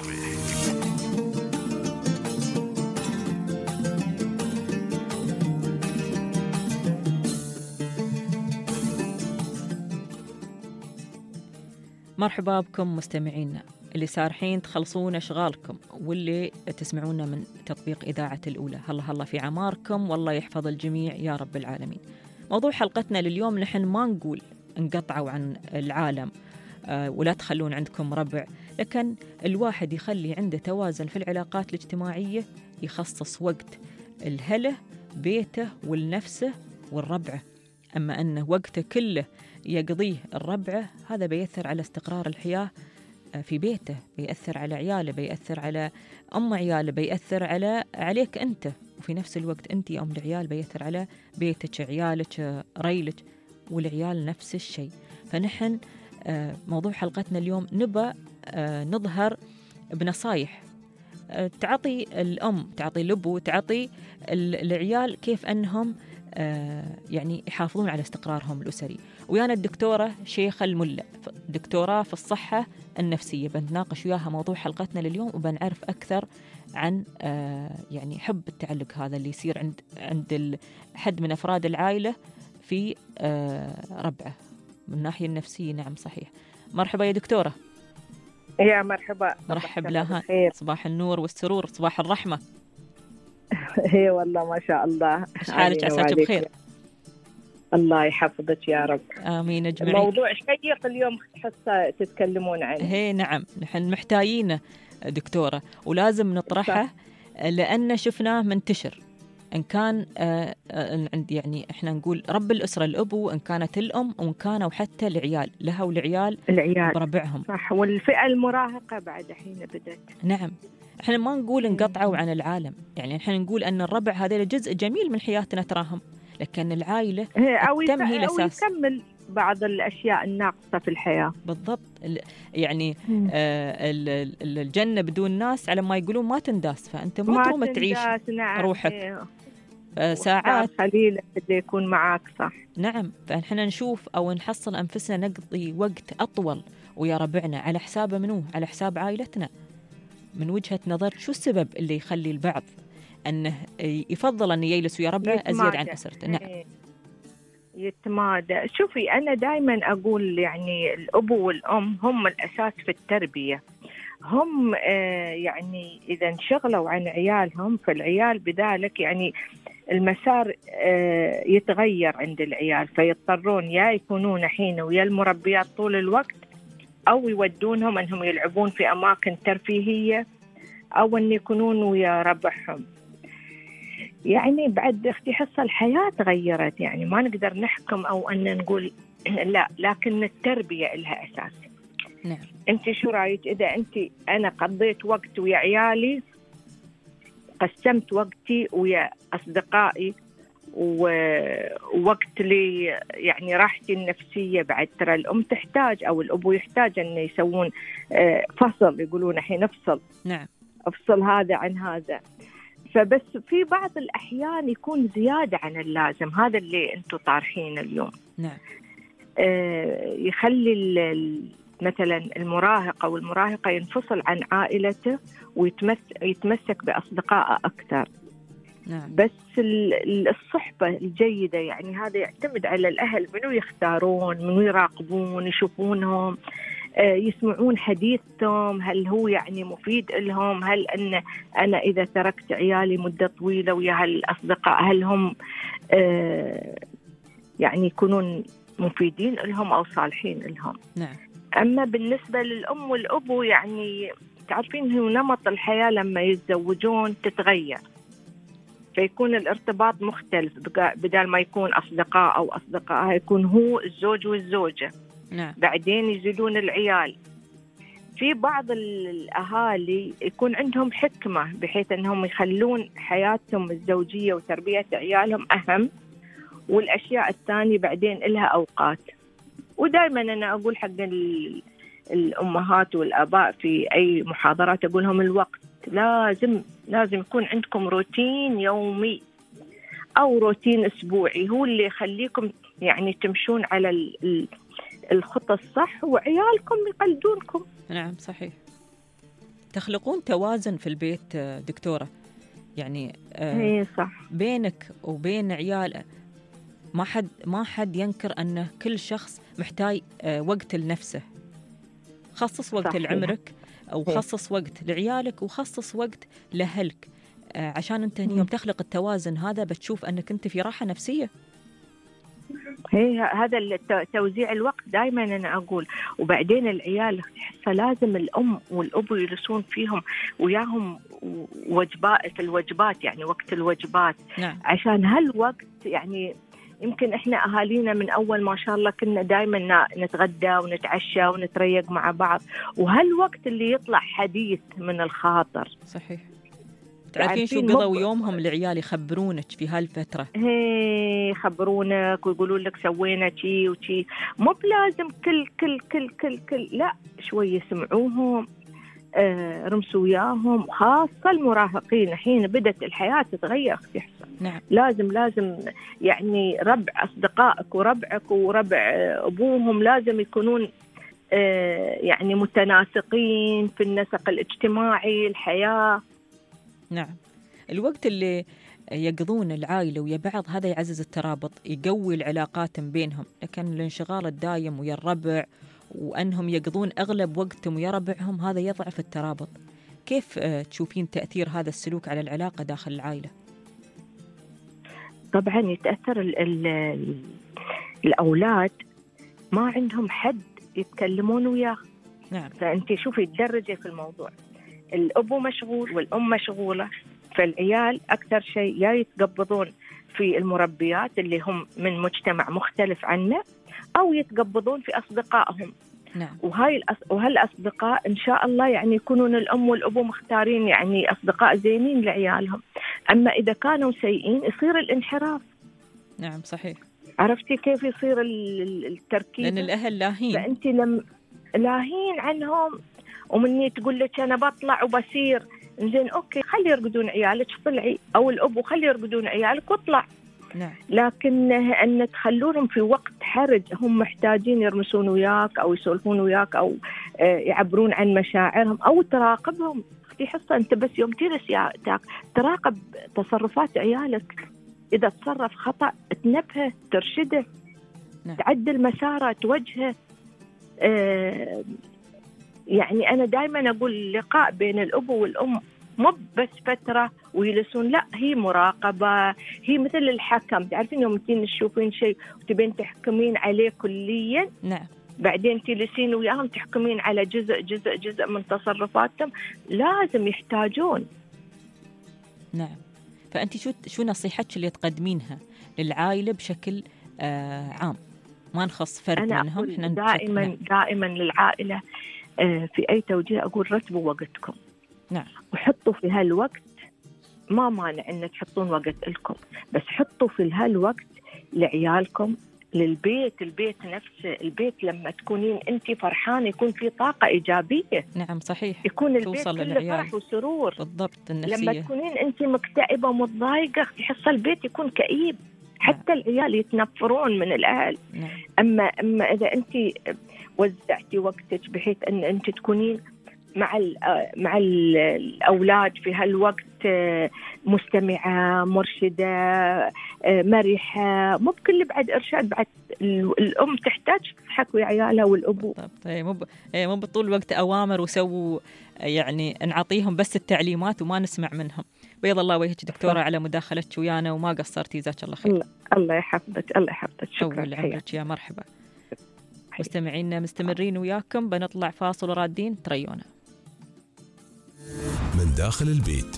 [SPEAKER 1] مرحبا بكم مستمعينا اللي سارحين تخلصون أشغالكم واللي تسمعونا من تطبيق إذاعة الأولى. هلا هلا في عماركم، والله يحفظ الجميع يا رب العالمين. موضوع حلقتنا لليوم، نحن ما نقول انقطعوا عن العالم آه ولا تخلون عندكم ربع، لكن الواحد يخلي عنده توازن في العلاقات الاجتماعية، يخصص وقت الهله بيته والنفسه والربعه. أما أنه وقته كله يقضيه الربعه، هذا بيأثر على استقرار الحياة في بيته، بيأثر على عياله، بيأثر على أم عياله، بيأثر على عليك أنت، وفي نفس الوقت أنت أم العيال بيأثر على بيتك، عيالك، ريلك، والعيال نفس الشيء. فنحن موضوع حلقتنا اليوم نبى نظهر بنصايح تعطي الأم، تعطي الأبو، تعطي العيال كيف أنهم يعني يحافظون على استقرارهم الأسري. ويانا الدكتورة شيخة الملا، دكتوراه في الصحة النفسية، بنتناقش وياها موضوع حلقتنا لليوم، وبنعرف أكثر عن يعني حب التعلق هذا اللي يصير عند عند حد من أفراد العائلة في ربعه من الناحية النفسية. نعم صحيح. مرحبا يا دكتورة.
[SPEAKER 13] يا مرحبا.
[SPEAKER 1] مرحب لها. صباح النور والسرور، صباح الرحمة.
[SPEAKER 13] هي والله ما شاء الله.
[SPEAKER 1] إيش حالك؟ عساك بخير.
[SPEAKER 13] الله يحفظك يا رب.
[SPEAKER 1] آمين أجمعين.
[SPEAKER 13] موضوع شيق اليوم حصة تتكلمون عنه.
[SPEAKER 1] هي نعم، نحن محتاجينه دكتورة ولازم نطرحه لأن شفناه منتشر، إن كان آه عند يعني إحنا نقول رب الأسرة الأبو، إن كانت الأم، وإن كانوا حتى العيال لها والعيال
[SPEAKER 13] العيال
[SPEAKER 1] بربعهم.
[SPEAKER 13] صح. والفئة المراهقة بعد حين بدأت.
[SPEAKER 1] نعم. إحنا ما نقول انقطعوا عن العالم، يعني إحنا نقول أن الربع هذا جزء جميل من حياتنا تراهم، لكن العائلة
[SPEAKER 13] أو يكمل بعض الأشياء الناقصة في الحياة.
[SPEAKER 1] بالضبط. يعني آه الجنة بدون ناس على ما يقولون ما تنداس، فأنت ما تروم تعيش.
[SPEAKER 13] نعم.
[SPEAKER 1] روحك آه ساعات
[SPEAKER 13] قليلة بده يكون معاك. صح.
[SPEAKER 1] نعم. فإحنا نشوف أو نحصل أنفسنا نقضي وقت أطول ويا ربعنا على حساب منو؟ على حساب عائلتنا. من وجهة نظر شو السبب اللي يخلي البعض أنه يفضل أن يجلس ويا ربعه أزيد عن أسرته؟ نعم.
[SPEAKER 13] يتمادى. شوفي أنا دائما أقول يعني الأبو والأم هم الأساس في التربية. هم آه يعني إذا انشغلوا عن عيالهم، فالعيال بذلك يعني المسار آه يتغير عند العيال، فيضطرون يا يكونون حين ويا المربيات طول الوقت، أو يودونهم أنهم يلعبون في أماكن ترفيهية، أو أن يكونون ويا ربعهم. يعني بعد اختي حصة الحياة تغيرت، يعني ما نقدر نحكم أو أن نقول لا، لكن التربية لها أساس.
[SPEAKER 1] نعم.
[SPEAKER 13] أنت شو رأيك إذا أنت أنا قضيت وقت ويا عيالي، قسمت وقتي ويا أصدقائي ووقت لي يعني راحتي النفسية، بعد ترى الأم تحتاج أو الأبو يحتاج أن يسوون فصل، يقولون الحين افصل.
[SPEAKER 1] نعم.
[SPEAKER 13] افصل هذا عن هذا. فبس في بعض الأحيان يكون زيادة عن اللازم، هذا اللي أنتم طارحين اليوم.
[SPEAKER 1] نعم.
[SPEAKER 13] آه يخلي مثلا المراهق أو المراهقة ينفصل عن عائلته ويتمسك بأصدقائه أكثر.
[SPEAKER 1] نعم.
[SPEAKER 13] بس الصحبة الجيدة يعني هذا يعتمد على الأهل، منو يختارون، منو يراقبون، يشوفونهم، يسمعون حديثهم، هل هو يعني مفيد لهم، هل أن أنا إذا تركت عيالي مدة طويلة ويا هالأصدقاء هل هم يعني يكونون مفيدين لهم أو صالحين لهم.
[SPEAKER 1] نعم.
[SPEAKER 13] أما بالنسبة للأم والأبو يعني تعرفين هو نمط الحياة لما يتزوجون تتغير، فيكون الارتباط مختلف، بدل ما يكون أصدقاء أو أصدقاء يكون هو الزوج والزوجة.
[SPEAKER 1] نعم.
[SPEAKER 13] بعدين يزيدون العيال. في بعض الأهالي يكون عندهم حكمة بحيث أنهم يخلون حياتهم الزوجية وتربية عيالهم أهم، والأشياء الثانية بعدين إلها أوقات. ودائما أنا أقول حق الأمهات والآباء في أي محاضرات أقول لهم الوقت لازم لازم يكون عندكم روتين يومي أو روتين أسبوعي، هو اللي يخليكم يعني تمشون على الخطة الصح وعيالكم يقلدونكم.
[SPEAKER 1] نعم صحيح. تخلقون توازن في البيت دكتورة، يعني
[SPEAKER 13] آه صح.
[SPEAKER 1] بينك وبين عيال ما حد ما حد ينكر أن كل شخص محتاج آه وقت لنفسه. خصص وقت صحيح. لعمرك أو خصص وقت لعيالك وخصص وقت لأهلك، آه عشان أنت يوم تخلق التوازن هذا بتشوف أنك أنت في راحة نفسية.
[SPEAKER 13] هي هذا توزيع الوقت دائما أنا أقول. وبعدين العيال حسه لازم الأم والأب يجلسون فيهم وياهم وجبات في الوجبات، يعني وقت الوجبات.
[SPEAKER 1] نعم.
[SPEAKER 13] عشان هالوقت يعني يمكن إحنا أهالينا من أول ما شاء الله كنا دائما نتغدى ونتعشى ونتريق مع بعض، وهالوقت اللي يطلع حديث من الخاطر.
[SPEAKER 1] صحيح. تعرفين شو قضوا يومهم العيال يخبرونك في هالفترة؟
[SPEAKER 13] هي يخبرونك ويقولون لك سوينا شي وشي، مو بلازم كل كل كل كل كل لا، شوي يسمعوهم، آه رمسوا وياهم، خاصة المراهقين. الحين بدت الحياة تتغير أختي حسن.
[SPEAKER 1] نعم.
[SPEAKER 13] لازم لازم يعني ربع أصدقائك وربعك وربع أبوهم لازم يكونون آه يعني متناسقين في النسق الاجتماعي الحياة.
[SPEAKER 1] نعم. الوقت اللي يقضون العائلة ويا بعض هذا يعزز الترابط، يقوي العلاقات بينهم، لكن الانشغال الدايم ويا الربع وأنهم يقضون أغلب وقتهم ويا ربعهم هذا يضعف الترابط. كيف تشوفين تأثير هذا السلوك على العلاقة داخل العائلة؟
[SPEAKER 13] طبعا يتأثر ال ال الأولاد ما عندهم حد يتكلمون وياه.
[SPEAKER 1] نعم.
[SPEAKER 13] فأنت شوفي الدرجة في الموضوع، الأب مشغول والأم مشغولة، فالعيال أكثر شيء يا يتقبضون في المربيات اللي هم من مجتمع مختلف عنه، أو يتقبضون في أصدقائهم.
[SPEAKER 1] نعم.
[SPEAKER 13] وهاي الأص... وهالأصدقاء إن شاء الله يعني يكونون الأم والأبو مختارين يعني أصدقاء زينين لعيالهم. أما إذا كانوا سيئين يصير الانحراف.
[SPEAKER 1] نعم صحيح.
[SPEAKER 13] عرفتي كيف يصير التركيز؟
[SPEAKER 1] لأن الأهل لاهين.
[SPEAKER 13] فأنت لم لاهين عنهم، ومني تقول لك أنا بطلع وبصير زين أوكي خلي يرقدون عيالك طلعي، أو الأب خلي يرقدون عيالك واطلع.
[SPEAKER 1] نعم.
[SPEAKER 13] لكن أن تخلونهم في وقت حرج هم محتاجين يرمسون وياك أو يسولفون وياك أو يعبرون عن مشاعرهم أو تراقبهم. في حصة أنت بس يوم تجلس يا تراقب تصرفات عيالك، إذا تصرف خطأ تنبهه ترشده.
[SPEAKER 1] نعم.
[SPEAKER 13] تعدل مساره توجهه. آه يعني أنا دائما أقول اللقاء بين الأب والأم مو بس فترة ويجلسون، لا هي مراقبة، هي مثل الحكم. تعرفين يوم تين تشوفين شيء وتبين تحكمين عليه كليا.
[SPEAKER 1] نعم.
[SPEAKER 13] بعدين تجلسين وياهم تحكمين على جزء جزء جزء من تصرفاتهم، لازم يحتاجون.
[SPEAKER 1] نعم. فأنت شو شو نصيحتك اللي تقدمينها للعائلة بشكل آه عام، ما نخص فرد
[SPEAKER 13] أنا
[SPEAKER 1] منهم؟
[SPEAKER 13] أنا دائما نعم. دائما للعائلة آه في أي توجيه أقول رتبوا وقتكم.
[SPEAKER 1] نعم.
[SPEAKER 13] وحطوا في هالوقت، ما مانع أن تحطون وقت لكم، بس حطوا في هالوقت لعيالكم، للبيت. البيت نفسه، البيت لما تكونين أنت فرحانة يكون في طاقة إيجابية.
[SPEAKER 1] نعم صحيح.
[SPEAKER 13] يكون البيت كله فرح وسرور.
[SPEAKER 1] بالضبط. النفسية.
[SPEAKER 13] لما تكونين أنت مكتئبة ومتضايقة تحس البيت يكون كئيب. حتى نعم. العيال يتنفرون من الأهل.
[SPEAKER 1] نعم.
[SPEAKER 13] أما أما إذا أنت وزعتي وقتك بحيث أن أنت تكونين مع مع الأولاد في هالوقت مستمعة مرشدة مرحة، مو بكل بعد إرشاد، بعد الأم تحتاج تضحك ويا عيالها والأبو.
[SPEAKER 1] مو مو بطول الوقت أوامر وسووا، يعني نعطيهم بس التعليمات وما نسمع منهم. بيض الله وجهك دكتورة على مداخلتك ويانا وما قصرتي، جزاك الله خير.
[SPEAKER 13] الله يحفظك الله يحفظك. شكرا.
[SPEAKER 1] أول عمرك يا مرحبا. مستمعينا مستمرين وياكم، بنطلع فاصل ورادين تريونا.
[SPEAKER 2] من داخل البيت.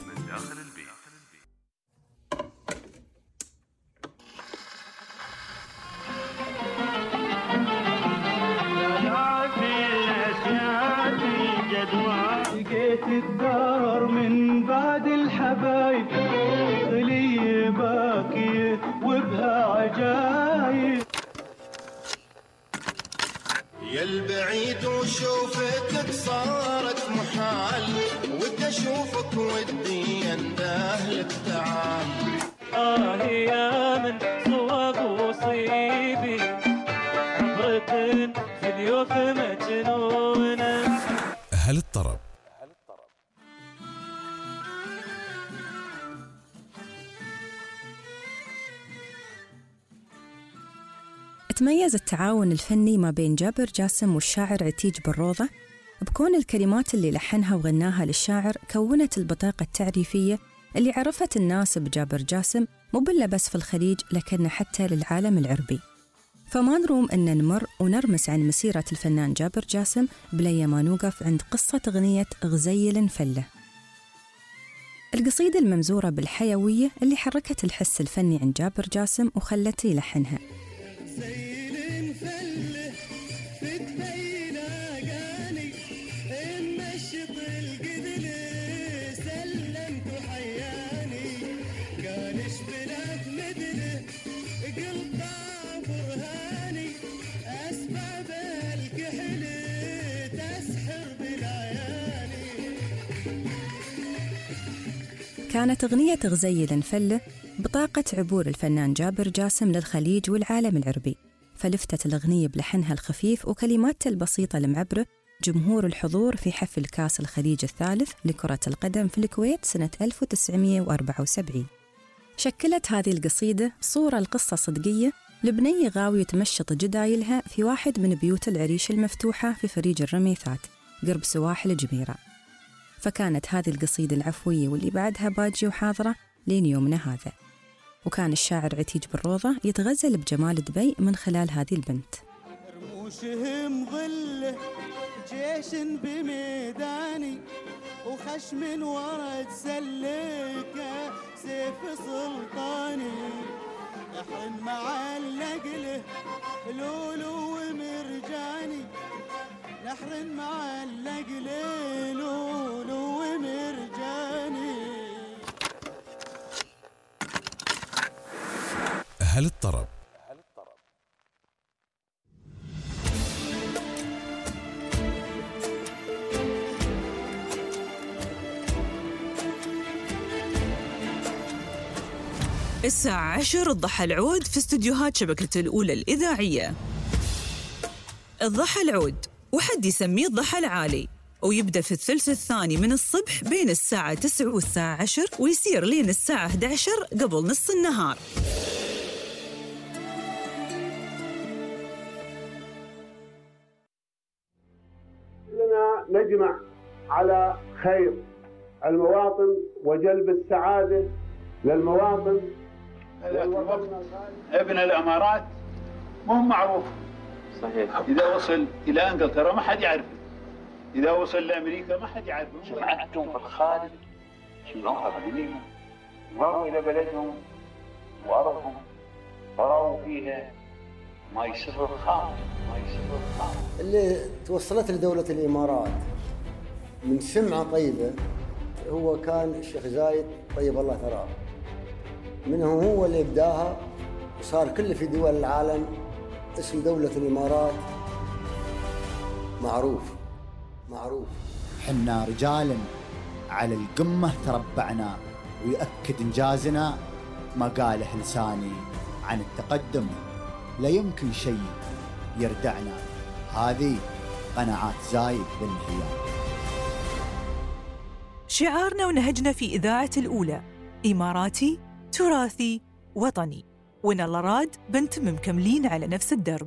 [SPEAKER 14] لقيت الدار من بعد الحبايب غلي باكية وبها عجايب.
[SPEAKER 11] يا البعيد وشوفتك صارت محال، ودي اشوفك ودي
[SPEAKER 15] تميز التعاون الفني ما بين جابر جاسم والشاعر عتيج بالروضة بكون الكلمات اللي لحنها وغناها للشاعر كونت البطاقة التعريفية اللي عرفت الناس بجابر جاسم مو بلا بس في الخليج لكن حتى للعالم العربي. فما نروم أن نمر ونرمس عن مسيرة الفنان جابر جاسم بلي ما نوقف عند قصة أغنية غزيل فلة، القصيدة الممزورة بالحيوية اللي حركت الحس الفني عند جابر جاسم وخلته يلحنها. كانت أغنية غزيل فلة بطاقة عبور الفنان جابر جاسم للخليج والعالم العربي، فلفتت الأغنية بلحنها الخفيف وكلماتها البسيطة المعبرة جمهور الحضور في حفل كاس الخليج الثالث لكرة القدم في الكويت سنة ألف وتسعمئة وأربعة وسبعين. شكلت هذه القصيدة صورة القصة صدقية لبنية غاوية تمشط جدايلها في واحد من بيوت العريش المفتوحة في فريج الرميثات قرب سواحل جميرة. فكانت هذه القصيدة العفوية واللي بعدها باجي وحاضرة لين يومنا هذا. وكان الشاعر عتيج بالروضة يتغزل بجمال دبي من خلال هذه البنت.
[SPEAKER 14] رموشهم ظله جيش بميداني وخشم ورد سلكه سيف سلطاني يحن معلق له لولو ومرجاني نحر معلق له لولو ومرجاني.
[SPEAKER 2] أهل الطرب.
[SPEAKER 3] الساعة عشر الضحى العود في استديوهات شبكة الأولى الإذاعية. الضحى العود وحد يسميه الضحى العالي، ويبدأ في الثلث الثاني من الصبح بين الساعة تسعة والساعة عشر ويصير لين الساعة أحد عشر قبل نص النهار.
[SPEAKER 16] لنا نجمع على خير المواطن وجلب السعادة للمواطن.
[SPEAKER 8] ابن الامارات مو معروف صحيح، اذا وصل الى انجلترا ما حد يعرفه، اذا وصل لامريكا ما حد يعرفه. سمعتهم في الخارج شلون قديمين مروا الى بلدهم وارضهم فروا فيها ما يسر الخاطر ما يسر الخاطر.
[SPEAKER 10] اللي توصلت لدولة الامارات من سمعة طيبة هو كان الشيخ زايد طيب الله ثراه، منه هو اللي ابداها وصار كل في دول العالم اسم دولة الامارات معروف معروف.
[SPEAKER 6] حنا رجال على القمة تربعنا ويأكد انجازنا ما قاله لساني عن التقدم لا يمكن شيء يردعنا، هذه قناعات زايد بالنهيان.
[SPEAKER 3] شعارنا ونهجنا في إذاعة الأولى إماراتي تراثي وطني، وإن الله راد بنتم مكملين على نفس الدرب.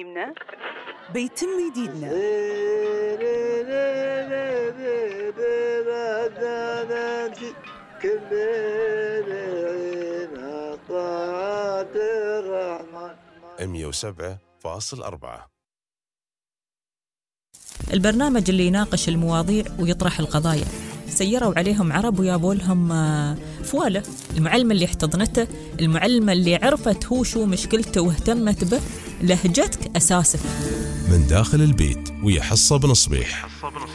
[SPEAKER 3] قديمنا بيتم جديدنا.
[SPEAKER 2] مية وسبعة فاصل أربعة.
[SPEAKER 1] البرنامج اللي يناقش المواضيع ويطرح القضايا. سيروا عليهم عرب ويابوا لهم فوالة. المعلمة اللي احتضنته، المعلمة اللي عرفت هو شو مشكلته واهتمت به، لهجتك أساسك.
[SPEAKER 2] من داخل البيت ويا حصة بنصبيح.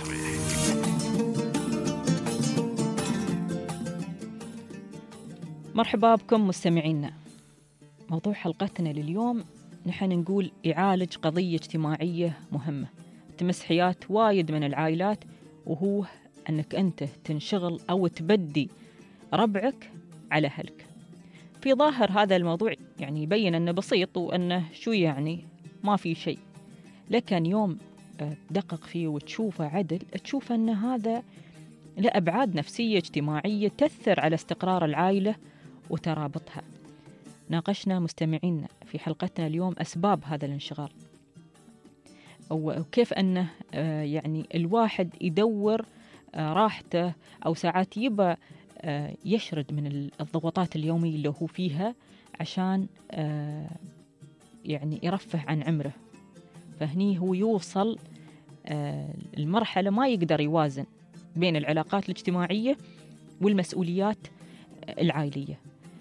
[SPEAKER 1] مرحبا بكم مستمعينا. موضوع حلقتنا لليوم نحن نقول يعالج قضية اجتماعية مهمة تمس حياة وايد من العائلات، وهو أنك أنت تنشغل أو تبدي ربعك على أهلك. في ظاهر هذا الموضوع يعني يبين أنه بسيط وأنه شو يعني ما في شيء، لكن يوم تدقق فيه وتشوفه عدل تشوف أن هذا له أبعاد نفسية اجتماعية تأثر على استقرار العائلة وترابطها. ناقشنا مستمعينا في حلقتنا اليوم أسباب هذا الانشغال، وكيف أنه يعني الواحد يدور راحته أو ساعات يبى يشرد من الضغوطات اليومية اللي هو فيها عشان يعني يرفه عن عمره. فهني هو يوصل المرحلة ما يقدر يوازن بين العلاقات الاجتماعية والمسؤوليات العائلية.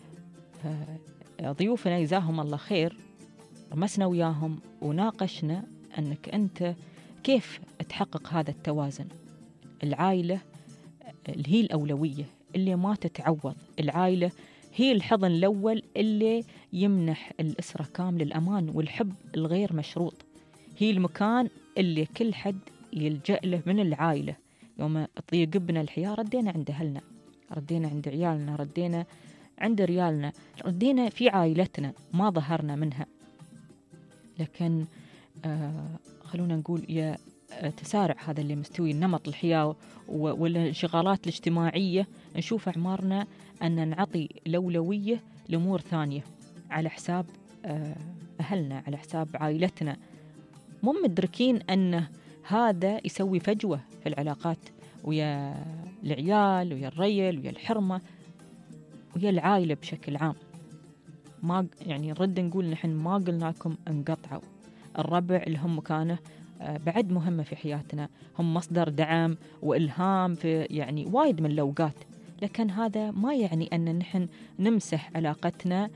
[SPEAKER 1] ضيوفنا جزاهم الله خير رمسنا وياهم وناقشنا أنك أنت كيف تحقق هذا التوازن. العائلة اللي هي الأولوية اللي ما تتعوض، العائلة هي الحضن الأول اللي يمنح الأسرة كامل الأمان والحب الغير مشروط، هي المكان اللي كل حد يلجأ له من العائلة. يوم تضيق بنا الحياة ردينا عند أهلنا، ردينا عند عيالنا، ردينا عند ريالنا، ردينا في عائلتنا ما ظهرنا منها. لكن آه خلونا نقول يا تسارع هذا اللي مستوي نمط الحياة والانشغالات الاجتماعية، نشوف أعمارنا أن نعطي الأولوية لأمور ثانية على حساب آه أهلنا، على حساب عائلتنا، مو مدركين أن هذا يسوي فجوة في العلاقات ويا العيال ويا الريل ويا الحرمة ويا العائلة بشكل عام. ما يعني نرد نقول نحن ما قلنا لكم انقطعوا. الربع اللي هم كانوا بعد مهمة في حياتنا، هم مصدر دعم وإلهام في يعني وايد من الأوقات، لكن هذا ما يعني أن نحن نمسح علاقتنا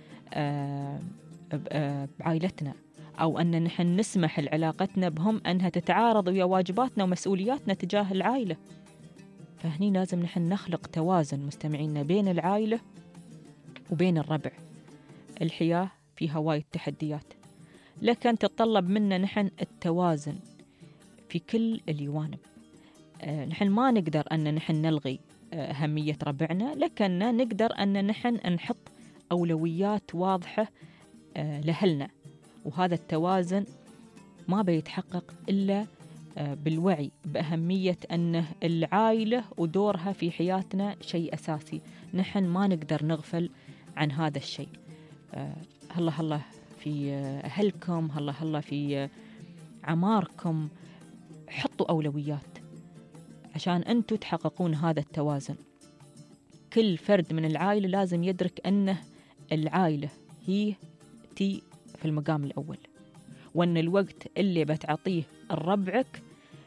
[SPEAKER 1] بعائلتنا أو أن نحن نسمح العلاقتنا بهم أنها تتعارض ويا واجباتنا ومسؤولياتنا تجاه العائلة. فهني لازم نحن نخلق توازن مستمعينا بين العائلة وبين الربع. الحياة فيها وايد تحديات، لكن تتطلب منا نحن التوازن في كل الجوانب. أه نحن ما نقدر أن نحن نلغي أهمية ربعنا، لكن نقدر أن نحن نحط أولويات واضحة أه لأهلنا، وهذا التوازن ما بيتحقق إلا أه بالوعي بأهمية أن العائلة ودورها في حياتنا شيء أساسي. نحن ما نقدر نغفل عن هذا الشيء. أه هلا هلا في أهلكم، هلا هلا في عماركم، حطوا أولويات عشان أنتوا تحققون هذا التوازن. كل فرد من العائلة لازم يدرك أن العائلة هي تي في المقام الأول، وأن الوقت اللي بتعطيه ربعك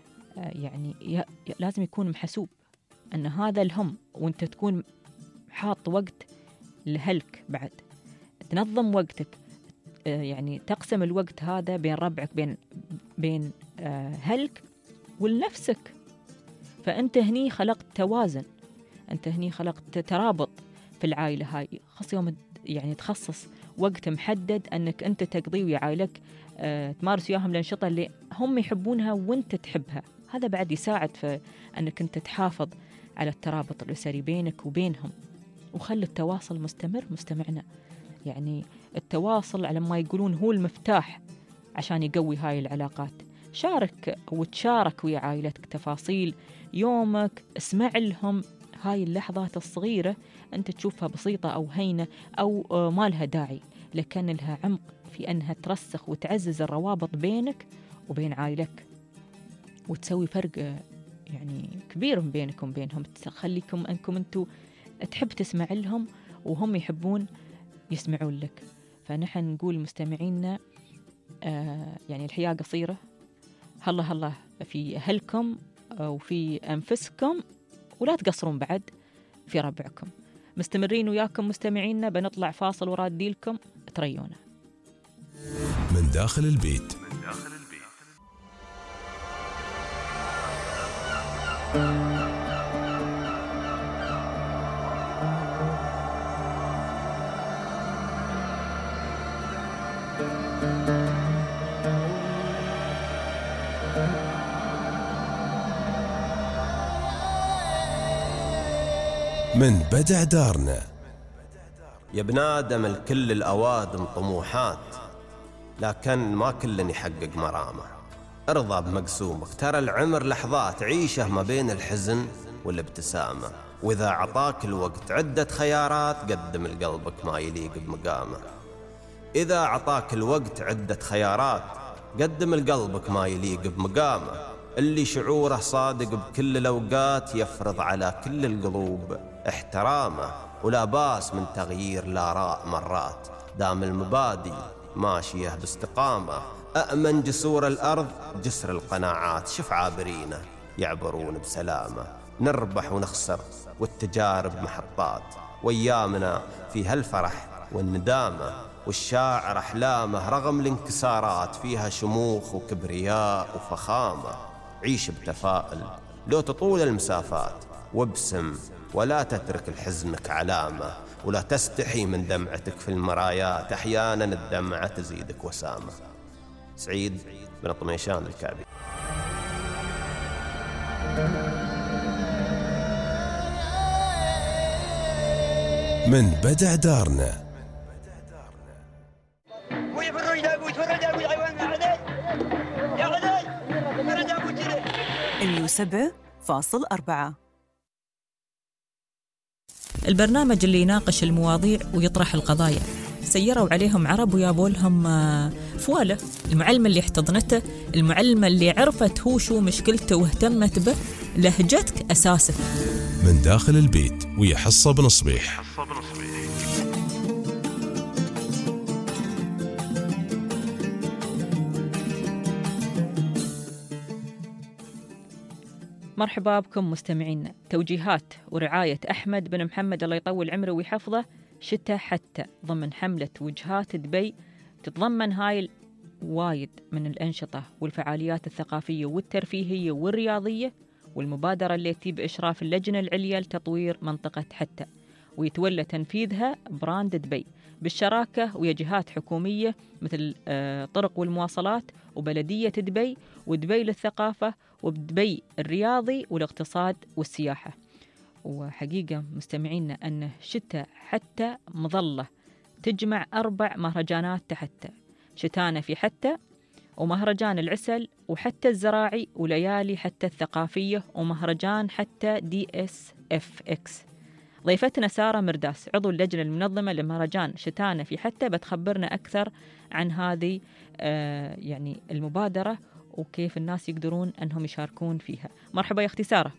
[SPEAKER 1] يعني لازم يكون محسوب، أن هذا الهم، وأنت تكون حاط وقت لهلك بعد، تنظم وقتك، يعني تقسم الوقت هذا بين ربعك، بين بين هلك ولنفسك. فأنت هني خلقت توازن، أنت هني خلقت ترابط في العائلة هاي. خص يوم يعني تخصص وقت محدد أنك أنت تقضيه ويا عائلك، تمارس وياهم الأنشطة اللي هم يحبونها وأنت تحبها. هذا بعد يساعد في أنك أنت تحافظ على الترابط الأسري بينك وبينهم. وخلي التواصل مستمر مستمعنا، يعني التواصل على ما يقولون هو المفتاح عشان يقوي هاي العلاقات. شارك وتشارك ويا عائلتك تفاصيل يومك، اسمع لهم. هاي اللحظات الصغيرة أنت تشوفها بسيطة أو هينة أو ما لها داعي، لكن لها عمق في أنها ترسخ وتعزز الروابط بينك وبين عائلك، وتسوي فرق يعني كبير بينكم بينهم، تخليكم أنكم أنتوا تحب تسمع لهم وهم يحبون يسمعون لك. فنحن نقول مستمعينا آه يعني الحياة قصيرة، هلا هلا في أهلكم وفي أنفسكم، ولا تقصرون بعد في ربعكم. مستمرين وياكم مستمعينا، بنطلع فاصل ورادي لكم، تريونا
[SPEAKER 2] من داخل البيت. من بدع دارنا.
[SPEAKER 17] يا ابن آدم الكل الأوادم طموحات، لكن ما كل يحقق مرامه. ارضى بمقسومك، ترى العمر لحظات عيشه ما بين الحزن والابتسامة. وإذا عطاك الوقت عدة خيارات، قدم لقلبك ما يليق بمقامه. إذا عطاك الوقت عدة خيارات، قدم لقلبك ما يليق بمقامه. اللي شعوره صادق بكل الأوقات، يفرض على كل القلوب احترامه. ولا باس من تغيير الآراء مرات، دام المبادئ ماشية باستقامة. أأمن جسور الأرض جسر القناعات، شف عابرينه يعبرون بسلامة. نربح ونخسر والتجارب محطات، وأيامنا في هالفرح والندامة. والشاعر أحلامه رغم الانكسارات، فيها شموخ وكبرياء وفخامة. عيش بتفاؤل لو تطول المسافات، وابسم ولا تترك لحزنك علامة. ولا تستحي من دمعتك في المرايات، أحيانا الدمعة تزيدك وسامة. سعيد بن طميشان الكعبي.
[SPEAKER 2] من بدع دارنا.
[SPEAKER 3] مية وسبعة فاصلة أربعة.
[SPEAKER 1] البرنامج اللي يناقش المواضيع ويطرح القضايا. سيروا عليهم عرب ويابوا لهم فوالة. المعلمة اللي احتضنته، المعلمة اللي عرفت هو شو مشكلته واهتمت به، لهجتك أساسك.
[SPEAKER 2] من داخل البيت ويا حصة بن صبيح.
[SPEAKER 1] مرحبا بكم مستمعينا. توجيهات ورعاية أحمد بن محمد الله يطول عمره ويحفظه، شتى حتى، ضمن حملة وجهات دبي. تتضمن هاي وايد من الأنشطة والفعاليات الثقافية والترفيهية والرياضية، والمبادرة التي بإشراف اللجنة العليا لتطوير منطقة حتى، ويتولى تنفيذها براند دبي بالشراكة ويا جهات حكومية مثل طرق والمواصلات وبلدية دبي ودبي للثقافة ودبي الرياضي والاقتصاد والسياحة. وحقيقة مستمعينا أن شتى حتى مظلة تجمع أربع مهرجانات تحتى: شتانة في حتى، ومهرجان العسل، وحتى الزراعي، وليالي حتى الثقافية، ومهرجان حتى دي اس اف اكس. ضيفتنا سارة مرداس عضو اللجنة المنظمة لمهرجان شتانة في حتى، بتخبرنا أكثر عن هذه آه يعني المبادرة وكيف الناس يقدرون أنهم يشاركون فيها. مرحبا يا أختي سارة.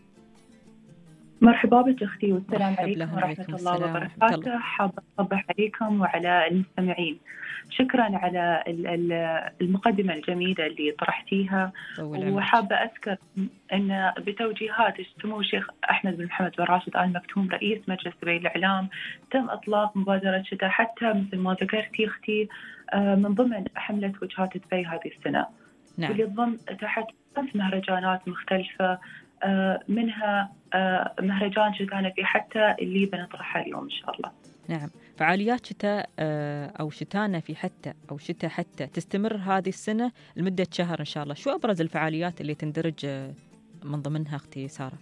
[SPEAKER 18] مرحبا بك أختي، والسلام عليكم ورحمة الله وبركاته. حابة أصبح عليكم وعلى المستمعين. شكرا على المقدمة الجميلة اللي طرحتيها، وحابة أذكر أن بتوجيهات سمو الشيخ أحمد بن محمد بن راشد آل مكتوم رئيس مجلس دبي الإعلام، تم إطلاق مبادرة شتى حتى مثل ما ذكرتي أختي من ضمن حملة وجهات دبي هذه السنة. نعم. واللي تضم تحت خمس مهرجانات مختلفة، منها مهرجان شتانة في حتى اللي بنطرحها اليوم إن شاء الله.
[SPEAKER 1] نعم. فعاليات شتى أو شتانة في حتى أو شتى حتى تستمر هذه السنة لمدة شهر إن شاء الله. شو أبرز الفعاليات اللي تندرج من ضمنها أختي سارة؟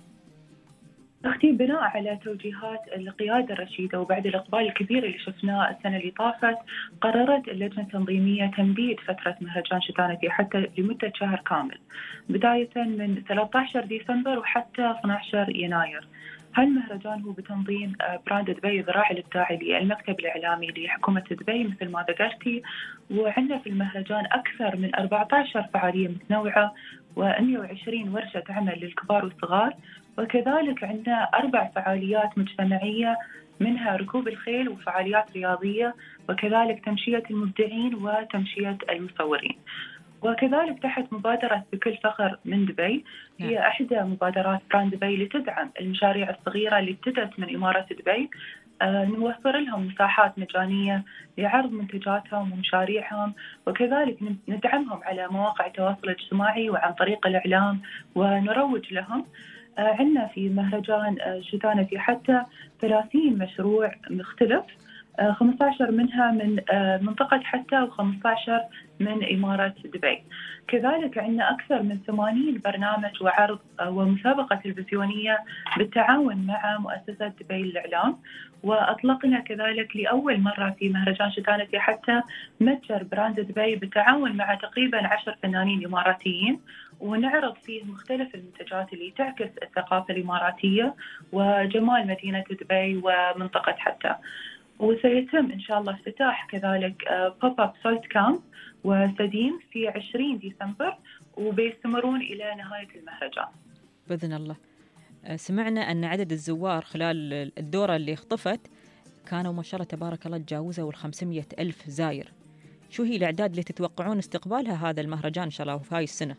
[SPEAKER 18] أختي بناء على توجيهات القيادة الرشيدة وبعد الإقبال الكبير اللي شفناه السنة اللي طافت، قررت اللجنة التنظيمية تمديد فترة مهرجان شتانة في حتى لمدة شهر كامل، بداية من ثلاثة عشر ديسمبر وحتى اثني عشر يناير. هالمهرجان هو بتنظيم براند دبي ذراع الإبداعي للمكتب الإعلامي لحكومة دبي مثل ما ذكرتي. وعندنا في المهرجان أكثر من أربعة عشر فعالية متنوعة ومئة وعشرين ورشة عمل للكبار والصغار، وكذلك عندنا أربع فعاليات مجتمعية منها ركوب الخيل وفعاليات رياضية، وكذلك تمشية المبدعين وتمشية المصورين. وكذلك تحت مبادرة بكل فخر من دبي، هي أحدى مبادرات براند دبي لتدعم المشاريع الصغيرة اللي ابتدت من إمارة دبي. آه نوفر لهم مساحات مجانية لعرض منتجاتهم ومشاريعهم، وكذلك ندعمهم على مواقع التواصل الاجتماعي وعن طريق الإعلام ونروج لهم. آه عندنا في مهرجان آه شتانا في حتى ثلاثين مشروع مختلف، آه خمسة عشر منها من آه منطقة حتى وخمسة عشر من إمارة دبي. كذلك عندنا أكثر من ثمانين برنامج وعرض آه ومسابقة تلفزيونية بالتعاون مع مؤسسة دبي للإعلام. وأطلقنا كذلك لأول مرة في مهرجان شتانا في حتى متجر براند دبي بالتعاون مع تقريبا عشر فنانين إماراتيين، ونعرض فيه مختلف المنتجات اللي تعكس الثقافة الإماراتية وجمال مدينة دبي ومنطقة حتى. وسيتم إن شاء الله افتتاح كذلك بوب أب سولت كامب وسديم في عشرين ديسمبر، وبيستمرون إلى نهاية المهرجان
[SPEAKER 1] بإذن الله. سمعنا أن عدد الزوار خلال الدورة اللي اختفت كانوا ما شاء الله تبارك الله تجاوزوا الخمسمية ألف زائر. شو هي الأعداد اللي تتوقعون استقبالها هذا المهرجان إن شاء الله في هاي السنة؟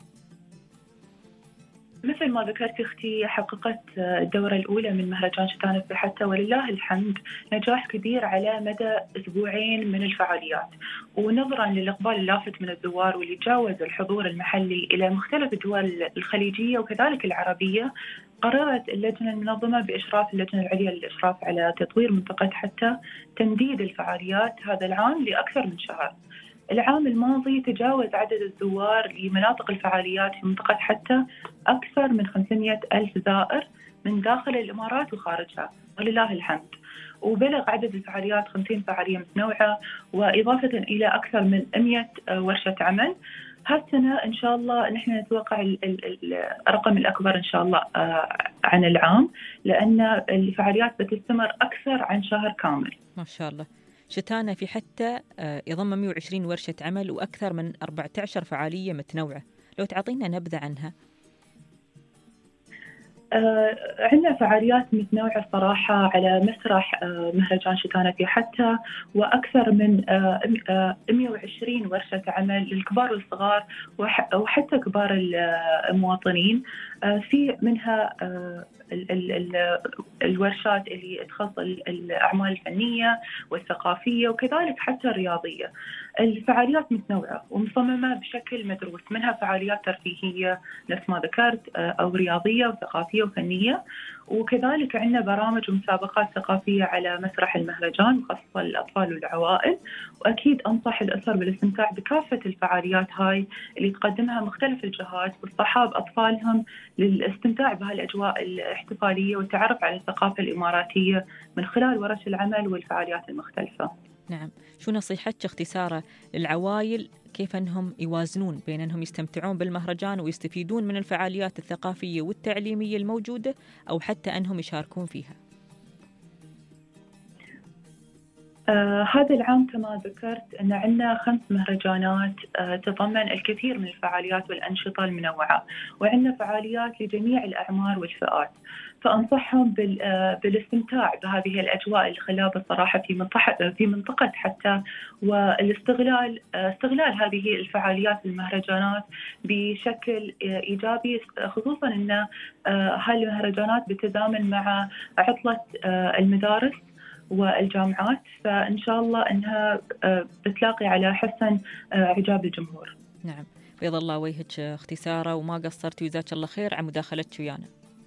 [SPEAKER 18] مثل ما ذكرت أختي، حققت الدورة الأولى من مهرجان شتانا في حتى ولله الحمد نجاح كبير على مدى أسبوعين من الفعاليات. ونظرا للإقبال اللافت من الزوار واللي تجاوز الحضور المحلي إلى مختلف الدول الخليجية وكذلك العربية، قررت اللجنة المنظمة بإشراف اللجنة العليا للإشراف على تطوير منطقة حتى تمديد الفعاليات هذا العام لأكثر من شهر. العام الماضي تجاوز عدد الزوار لمناطق الفعاليات في منطقة حتى أكثر من خمسمية ألف زائر من داخل الإمارات وخارجها ولله الحمد. وبلغ عدد الفعاليات خمسين فعالية متنوعة، وإضافة إلى أكثر من مئة ورشة عمل. هالسنة إن شاء الله نحن نتوقع الرقم الأكبر إن شاء الله عن العام، لأن الفعاليات بتستمر أكثر عن شهر كامل.
[SPEAKER 1] ما شاء الله. شتانا في حتى يضم مئة وعشرين ورشة عمل وأكثر من أربعة عشر فعالية متنوعة، لو تعطينا نبذة عنها.
[SPEAKER 18] آه عندنا فعاليات متنوعة صراحة على مسرح آه مهرجان شتانا في حتى، وأكثر من آه آه مئة وعشرين ورشة عمل للكبار والصغار وحتى كبار المواطنين. آه في منها آه ال ال ال الورشات اللي تخص الأعمال الفنية والثقافية وكذلك حتى الرياضية. الفعاليات متنوعة ومصممة بشكل مدروس، منها فعاليات ترفيهية نفس ما ذكرت أو رياضية وثقافية وفنية، وكذلك عندنا برامج ومسابقات ثقافية على مسرح المهرجان مخصصة للأطفال والعوائل. وأكيد أنصح الأسر بالاستمتاع بكافة الفعاليات هاي اللي تقدمها مختلف الجهات واصطحاب أطفالهم للاستمتاع بهالأجواء الاحتفالية والتعرف على الثقافة الإماراتية من خلال ورش العمل والفعاليات المختلفة.
[SPEAKER 1] نعم، شو نصيحتك اختصارة للعوائل كيف أنهم يوازنون بين أنهم يستمتعون بالمهرجان ويستفيدون من الفعاليات الثقافية والتعليمية الموجودة، أو حتى أنهم يشاركون فيها؟
[SPEAKER 18] آه هذا العام كما ذكرت أن عندنا خمس مهرجانات آه تتضمن الكثير من الفعاليات والأنشطة المنوعة، وعندنا فعاليات لجميع الأعمار والفئات. فأنصحهم بالاستمتاع بهذه الأجواء الخلابة صراحة في منطقة في منطقة حتى، والاستغلال استغلال هذه الفعاليات المهرجانات بشكل إيجابي، خصوصا أن هالمهرجانات بتتزامن مع عطلة المدارس والجامعات، فإن شاء الله أنها بتلاقي على حسن إعجاب الجمهور.
[SPEAKER 1] نعم، بيض الله وجهك اختصارا، وما قصرتي وجزاك الله خير على مداخلتك ويانا.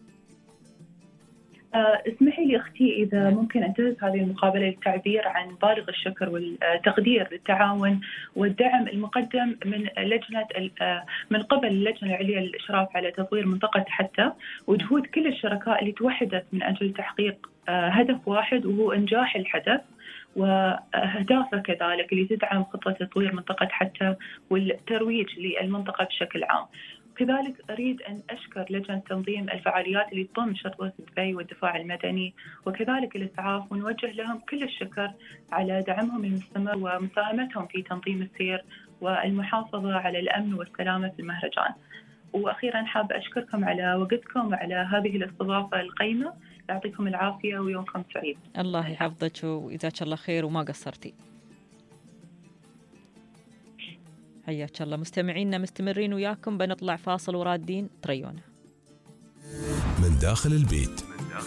[SPEAKER 18] أه اسمحي لي أختي إذا ممكن أنتهز هذه المقابلة للتعبير عن بالغ الشكر والتقدير للتعاون والدعم المقدم من لجنة من قبل اللجنة العليا للإشراف على تطوير منطقة حتى، وجهود كل الشركاء اللي توحدت من أجل تحقيق هدف واحد وهو إنجاح الحدث وأهدافه كذلك اللي تدعم خطة تطوير منطقة حتى والترويج للمنطقة بشكل عام. وكذلك أريد أن أشكر لجنة تنظيم الفعاليات اللي تضم شرطة دبي والدفاع المدني وكذلك الإسعاف، ونوجه لهم كل الشكر على دعمهم المستمر ومساهمتهم في تنظيم السير والمحافظة على الأمن والسلامة في المهرجان. وأخيرا حاب أشكركم على وقتكم وعلى هذه الاستضافة القيمة، يعطيكم العافية ويومكم سعيد.
[SPEAKER 1] الله يحفظك وجزاك الله خير وما قصرتي. حياك الله. مستمعينا مستمرين وياكم، بنطلع فاصل ورادين تريونا
[SPEAKER 2] من داخل البيت.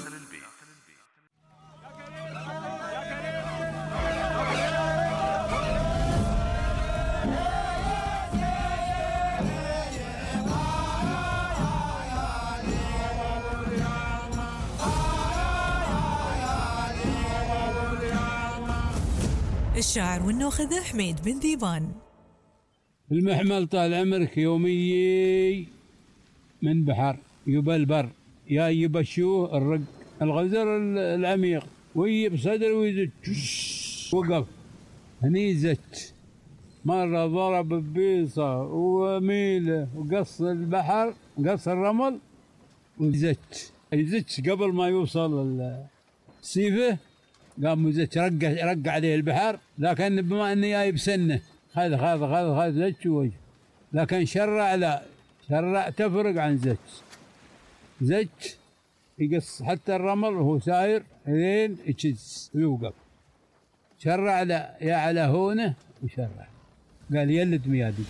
[SPEAKER 3] الشاعر والنوخذ حميد بن ذيبان.
[SPEAKER 19] المحمل طال عمرك يومي من بحر يبى البر يا يبشوه الرق الغزر العميق ويب صدر ويزت وقف هني زت مرة ضرب ببيصة وميله وقص البحر قص الرمل وزت يزت قبل ما يوصل السيفه قام يزت رق رق عليه البحر، لكن بما اني جاي بسنه خذ خذ خذ خذ زج وجه، لكن شرع لا شرع تفرق عن زج. زج يقص حتى الرمل وهو ساير لين يجز ويوقف. شرع لا يا على هونه وشرع قال يلد ميادي.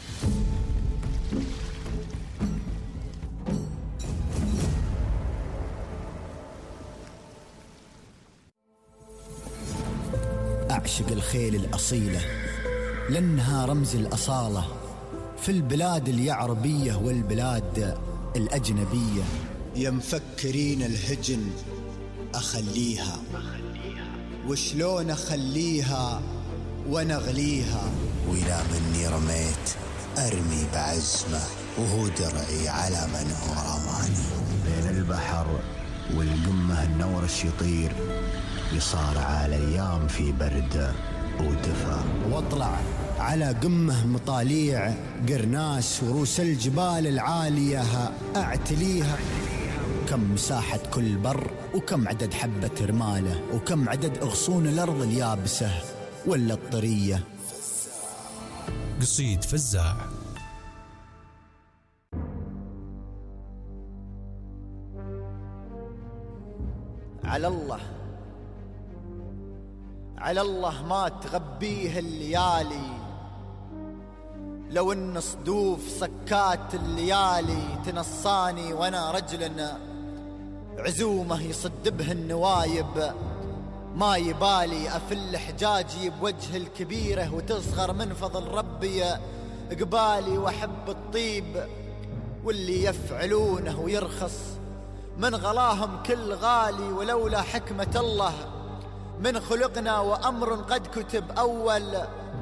[SPEAKER 11] أعشق الخيل الأصيلة لأنها رمز الأصالة في البلاد اليعربية والبلاد الأجنبية. يا مفكرين الهجن أخليها وشلون أخليها ونغليها، وإذا مني رميت أرمي بعزمة وهو درعي على من هو رماني. بين البحر والقمة النورش يطير يصارع الأيام في برد ودفا، واطلع على قمة مطاليع قرناس وروس الجبال العالية أعتليها. كم مساحة كل بر وكم عدد حبة رماله وكم عدد أغصون الأرض اليابسة ولا الطرية.
[SPEAKER 2] قصيد فزاع.
[SPEAKER 6] على الله على الله ما تغبيه الليالي، لو ان صدوف سكات الليالي تنصاني وانا رجل عزومه يصد به النوايب، ما يبالي افل حجاجي بوجه الكبيره وتصغر من فضل ربي قبالي، واحب الطيب واللي يفعلونه ويرخص من غلاهم كل غالي، ولولا حكمة الله من خلقنا وأمر قد كتب أول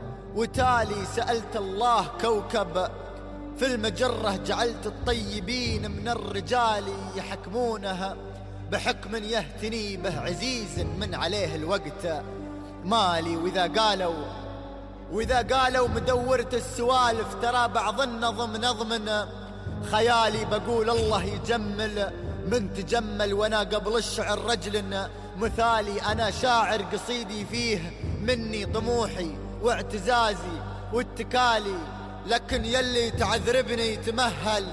[SPEAKER 6] وتالي. سألت الله كوكب في المجرة جعلت الطيبين من الرجال يحكمونها بحكم يهتني به عزيز من عليه الوقت مالي. وإذا قالوا وإذا قالوا مدورة السوالف ترى بعض النظم نظم خيالي، بقول الله يجمل من تجمل وانا قبل الشعر رجل مثالي. انا شاعر قصيدي فيه مني طموحي واعتزازي واتكالي، لكن يلي تعذربني تمهل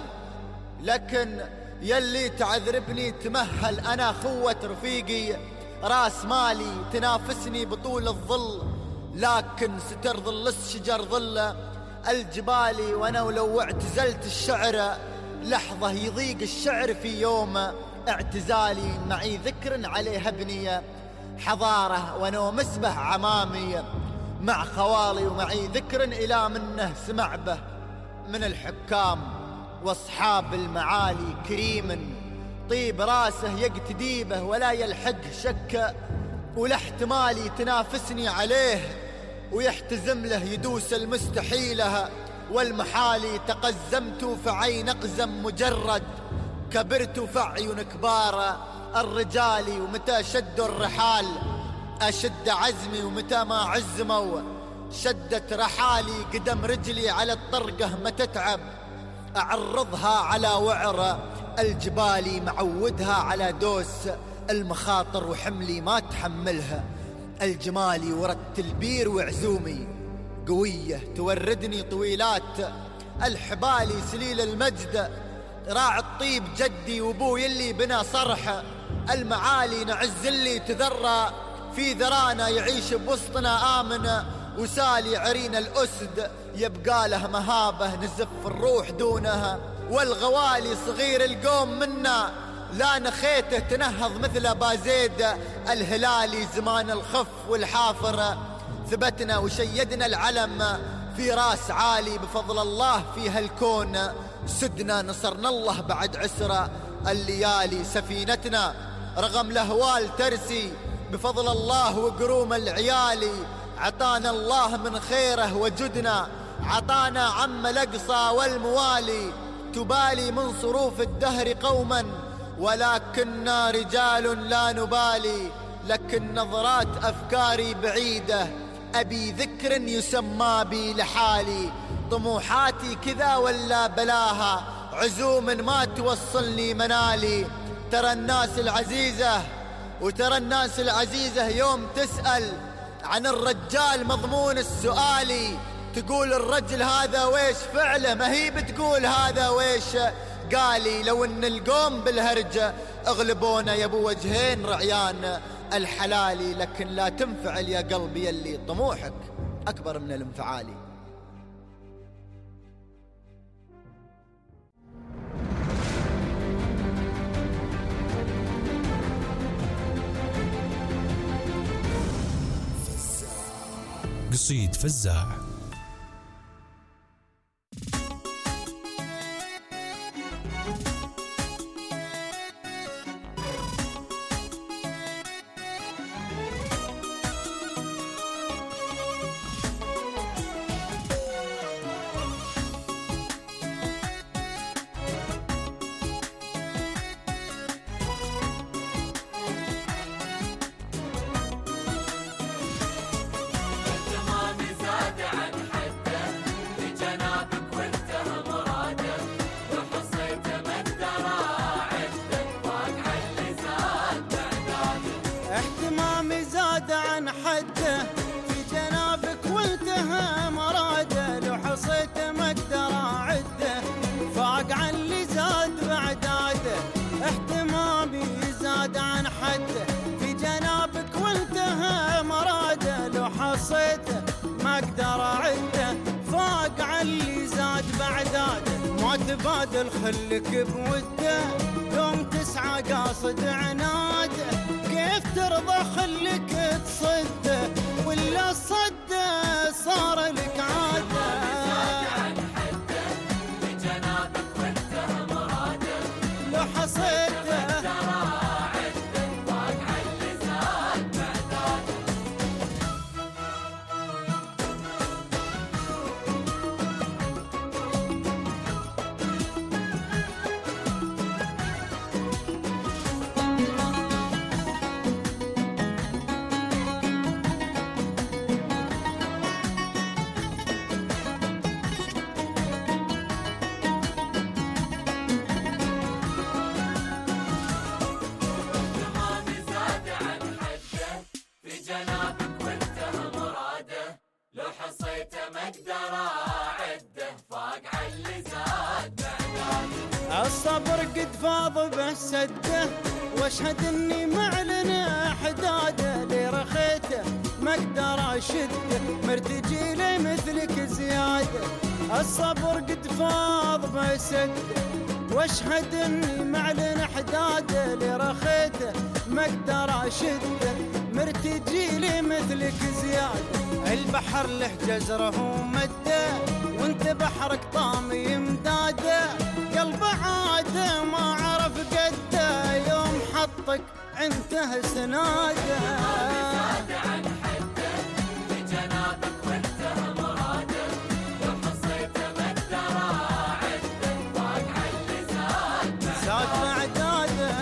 [SPEAKER 6] لكن يلي تعذربني تمهل. انا خوة رفيقي راس مالي تنافسني بطول الظل، لكن ستر ظل الشجر ظل الجبالي. وانا ولو اعتزلت الشعر لحظة يضيق الشعر في يوم اعتزالي. معي ذكر عليه ابني حضارة وانا مسبح عمامي مع خوالي، ومعي ذكر الى منه سمع به من الحكام واصحاب المعالي. كريم طيب راسه يقتدي به ولا يلحق شك، ولا احتمالي تنافسني عليه ويحتزم له يدوس المستحيله والمحالي. تقزمت فعين أقزم مجرد كبرت فعيون كبار الرجال، ومتى شدوا الرحال أشد عزمي ومتى ما عزموا شدت رحالي. قدم رجلي على الطرقة ما تتعب أعرضها على وعر الجبال، معودها على دوس المخاطر وحملي ما تحملها. الجمالي ورد البير وعزومي قوية توردني طويلات الحبالي. سليل المجد راعي الطيب جدي وابوي اللي بنا صرح المعالي. نعز اللي تذرى في ذرانا يعيش بوسطنا آمن وسالي. عرينا الأسد يبقى له مهابة نزف الروح دونها. والغوالي صغير القوم منا لا نخيته تنهض مثل بازيد الهلالي. زمان الخف والحافر ثبتنا وشيدنا العلم في راس عالي. بفضل الله في هالكون سدنا نصرنا الله بعد عسرة الليالي. سفينتنا رغم الأهوال ترسي بفضل الله وقروم العيالي. عطانا الله من خيره وجدنا عطانا عم الأقصى والموالي. تبالي من صروف الدهر قوما ولكننا رجال لا نبالي. لكن نظرات أفكاري بعيدة أبي ذكر يسمى بي لحالي. طموحاتي كذا ولا بلاها عزوم ما توصلني منالي. ترى الناس العزيزة وترى الناس العزيزة يوم تسأل عن الرجال مضمون السؤالي. تقول الرجل هذا ويش فعله ما هي بتقول هذا ويش قالي. لو ان القوم بالهرجة اغلبونا يا ابو وجهين رعيان الحلالي. لكن لا تنفعل يا قلبي اللي طموحك أكبر من الانفعالي.
[SPEAKER 2] قصيد فزاع.
[SPEAKER 14] اهتمامي زاد عن حده في جنابك وانتهى مراده. لو حصيت ما اقدر اعده فاق عن اللي زاد بعداده. اهتمامي زاد عن حده في جنابك وانتهى مراده. لو حصيته ما اقدر اعده فاق عن اللي زاد بعداده. ما تبادل خلك بوده يوم تسعى قاصد عناده. كيف ترضى خلك تصده ولا صده صار لك عاده. لو حصيته الصبر قد فاض بسده واشهد اني معلن حداده. لي رخيته ما اقدر اشده مرتجي لي مثلك زياده. الصبر قد فاض بسده واشهد اني معلن حداده. لي رخيته ما اقدر اشده مرتجي لي مثلك زياده. البحر له جزره ومده وانت بحرك طامي امداده. قلب عاده ما عرف قده يوم حطك عنده سناده. زاد بعداده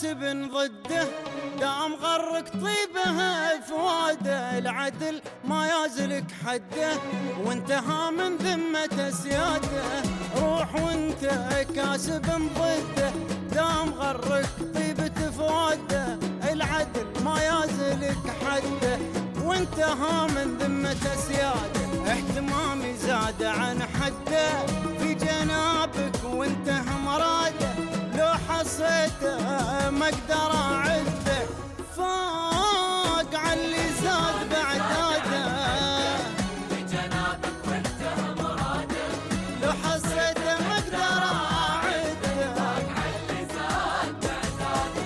[SPEAKER 14] كاسب ضده دام غرك طيبها فواده العدل ما يازلك حده وانتهى من ذمة سياده روح وانت كاسب ضده دام غرك طيبة فواده العدل ما يازلك حده وانتهى من ذمة سياده اهتمامي زاد عن حده في جنابك وانتهى مراده لو حصيته ما اقدر اعده فوق علي زاد بعداده في جنابك وانتهى مراده لو حصيته ما اقدر اعده فوق علي زاد بعداده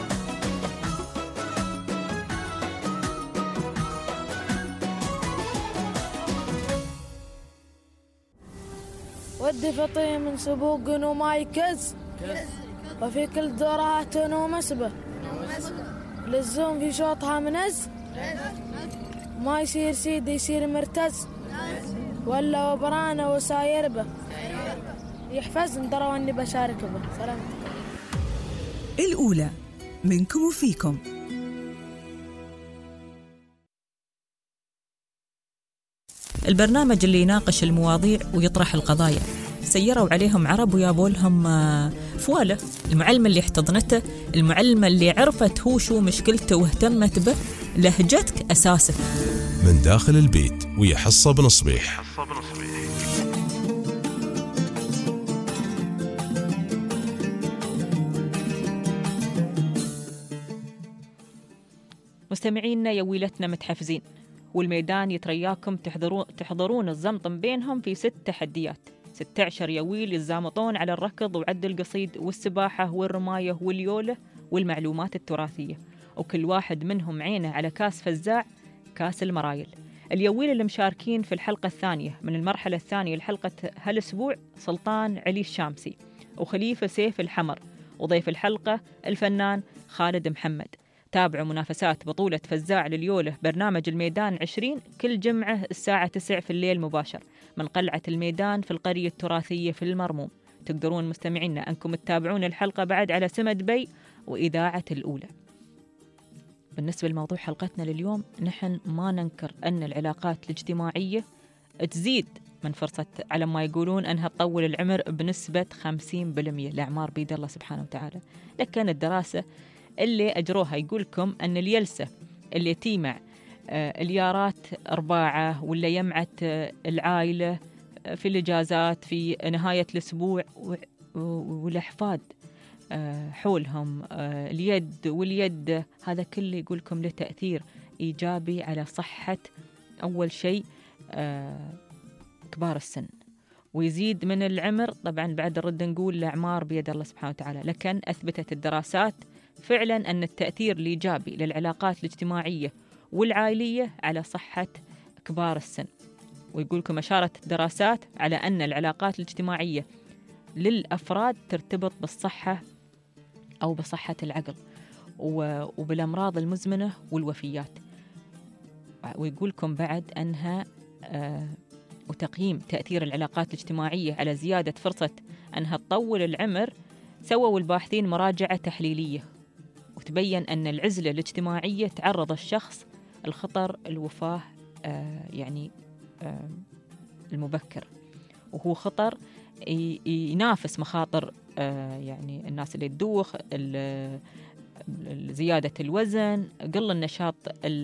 [SPEAKER 20] ودي فطيه من سبوق وما يكز وفي كل دورات ومسبة للزوم في شوطها منز ما يصير سيد يصير مرتز ولا وبرانه وساير به يحفزني دروا اني بشارك به. سلام.
[SPEAKER 3] الأولى منكم وفيكم.
[SPEAKER 1] البرنامج اللي يناقش المواضيع ويطرح القضايا سيروا عليهم عرب ويابوا لهم فوالة. المعلمة اللي احتضنته، المعلمة اللي عرفت هو شو مشكلته واهتمت به، لهجتك أساسك.
[SPEAKER 2] من داخل البيت ويا حصة بنصبيح.
[SPEAKER 1] مستمعينا يويلتنا متحفزين والميدان يترياكم تحضرون تحضرون الزمطم بينهم في ست تحديات. ستة عشر يويل يتزامطون على الركض وعد القصيد والسباحة والرماية واليولة والمعلومات التراثية، وكل واحد منهم عينه على كاس فزاع، كاس المرايل. اليويل اللي مشاركين في الحلقة الثانية من المرحلة الثانية لحلقة هالأسبوع سلطان علي الشامسي وخليفة سيف الحمر، وضيف الحلقة الفنان خالد محمد. تابعوا منافسات بطولة فزاع لليولة برنامج الميدان عشرين كل جمعة الساعة تسعة في الليل مباشر من قلعة الميدان في القرية التراثية في المرموم. تقدرون مستمعينا أنكم تتابعون الحلقة بعد على سمد بي وإذاعة الأولى. بالنسبة لموضوع حلقتنا لليوم، نحن ما ننكر أن العلاقات الاجتماعية تزيد من فرصة على ما يقولون أنها تطول العمر بنسبة خمسين بالمئة. الأعمار بيد الله سبحانه وتعالى، لكن الدراسة اللي أجروها يقولكم أن اليلسة اللي تيمع آه اليارات أرباعة ولا يمعت آه العائلة آه في الإجازات في نهاية الأسبوع والأحفاد آه حولهم آه اليد واليد، هذا كله يقولكم له تأثير إيجابي على صحة أول شيء آه كبار السن، ويزيد من العمر. طبعا بعد الرد نقول الأعمار بيد الله سبحانه وتعالى، لكن أثبتت الدراسات فعلا أن التأثير الإيجابي للعلاقات الاجتماعية والعائلية على صحة كبار السن. ويقولكم أشارت الدراسات على أن العلاقات الاجتماعية للأفراد ترتبط بالصحة أو بصحة العقل وبالأمراض المزمنة والوفيات. ويقولكم بعد أنها آه وتقييم تأثير العلاقات الاجتماعية على زيادة فرصة أنها تطول العمر، سووا الباحثين مراجعة تحليلية وتبين أن العزلة الاجتماعية تعرض الشخص الخطر الوفاة آه يعني آه المبكر، وهو خطر ينافس مخاطر آه يعني الناس اللي تدوخ، زيادة الوزن، قل النشاط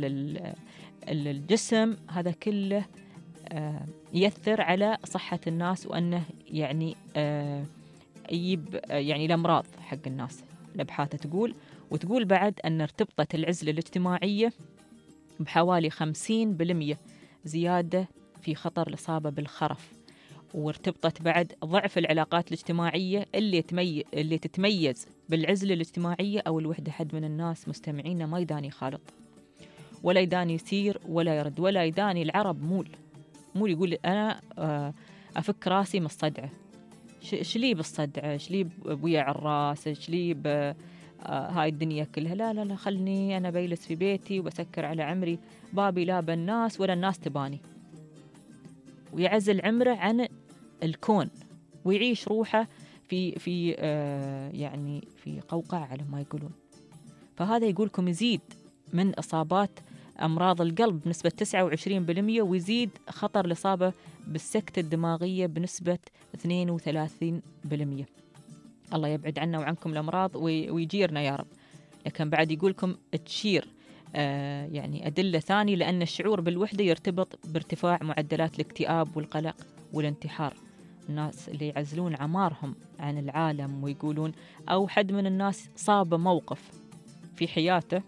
[SPEAKER 1] الجسم. هذا كله آه يأثر على صحة الناس، وأنه يعني آه يجيب يعني الأمراض حق الناس. الأبحاث تقول وتقول بعد أن ارتبطت العزلة الاجتماعية بحوالي خمسين بالمئة زيادة في خطر الإصابة بالخرف، وارتبطت بعد ضعف العلاقات الاجتماعية اللي, تمي... اللي تتميز بالعزلة الاجتماعية أو الوحدة. حد من الناس مستمعين ما يداني خالط ولا يداني يسير ولا يرد ولا يداني العرب مول مول يقول أنا أفك راسي من الصدعة، شلي بالصدعة، شلي بويع الراس، شلي هاي الدنيا كلها. لا لا لا خلني أنا بيلس في بيتي وبسكر على عمري، بابي لا بالناس ولا الناس تباني، ويعزل عمره عن الكون ويعيش روحه في في آه يعني في قوقعة على ما يقولون. فهذا يقولكم يزيد من إصابات أمراض القلب بنسبة تسعة وعشرين بالمئة، ويزيد خطر الإصابة بالسكتة الدماغية بنسبة اثنين وثلاثين بالمئة. الله يبعد عنا وعنكم الأمراض ويجيرنا يا رب. لكن بعد يقولكم تشير آه يعني أدلة ثانية لأن الشعور بالوحدة يرتبط بارتفاع معدلات الاكتئاب والقلق والانتحار. الناس اللي يعزلون عمارهم عن العالم ويقولون، أو حد من الناس صاب موقف في حياته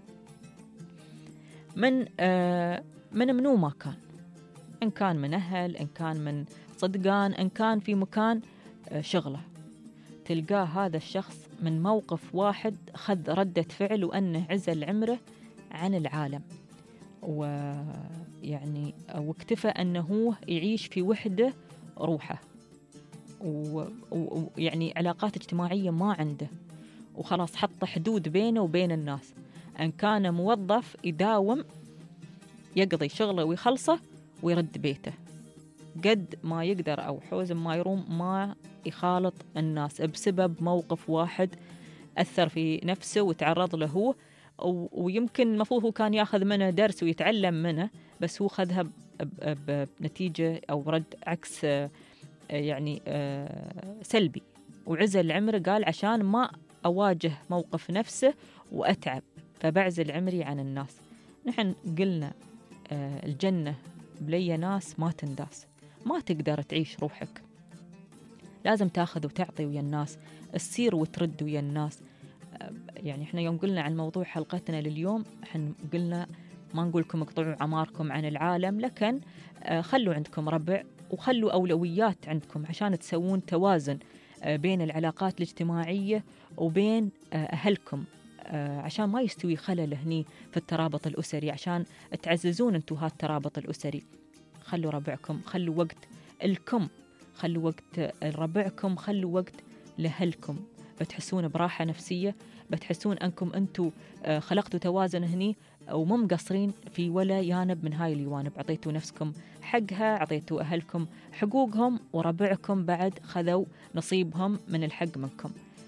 [SPEAKER 1] من آه من منو ما كان، إن كان من أهل، إن كان من صدقان، إن كان في مكان آه شغله، تلقاه هذا الشخص من موقف واحد خذ ردة فعل وأنه عزل عمره عن العالم، ويعني واكتفى أنه يعيش في وحدة روحه، ويعني علاقات اجتماعية ما عنده، وخلاص حط حدود بينه وبين الناس. أن كان موظف يداوم يقضي شغله ويخلصه ويرد بيته، قد ما يقدر أو حوزم ما يروم ما يخالط الناس بسبب موقف واحد أثر في نفسه وتعرض له هو، ويمكن المفروض هو كان ياخذ منه درس ويتعلم منه، بس هو خذها بنتيجة أو رد عكس يعني سلبي، وعزل عمره. قال عشان ما أواجه موقف نفسه وأتعب فبعزل عمري عن الناس. نحن قلنا الجنة بلي ناس ما تنداس، ما تقدر تعيش روحك، لازم تاخذ وتعطي ويا الناس، السير وترد ويا الناس. يعني احنا يوم قلنا عن موضوع حلقتنا لليوم، احنا قلنا ما نقولكم اقطعوا عماركم عن العالم، لكن خلوا عندكم ربع وخلوا أولويات عندكم عشان تسوون توازن بين العلاقات الاجتماعية وبين أهلكم، عشان ما يستوي خلل هني في الترابط الأسري، عشان تعززون انتو هالترابط الأسري. خلوا ربعكم، خلوا وقت لكم، خلوا وقت لربعكم، خلوا وقت لأهلكم، بتحسون براحة نفسية، بتحسون أنكم أنتو خلقتوا توازن هني ومو مقصرين في ولا جانب من هاي الجوانب. عطيتوا نفسكم حقها، عطيتوا أهلكم حقوقهم، وربعكم بعد خذوا نصيبهم من الحق منكم.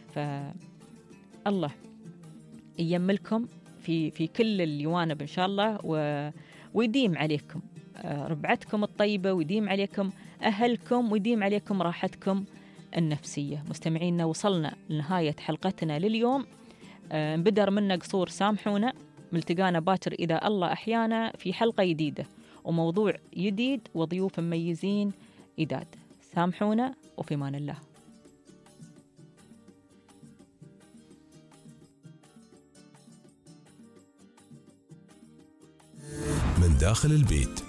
[SPEAKER 1] فالله ييملكم في في كل الجوانب إن شاء الله، و... ويديم عليكم ربعتكم الطيبة، ويديم عليكم أهلكم، ويديم عليكم راحتكم النفسية. مستمعينا، وصلنا لنهاية حلقتنا لليوم. أه بدر منا قصور، سامحونا. ملتقانا باكر إذا الله أحيانا في حلقة جديدة وموضوع جديد وضيوف مميزين إداد. سامحونا وفي مان الله.
[SPEAKER 2] من داخل البيت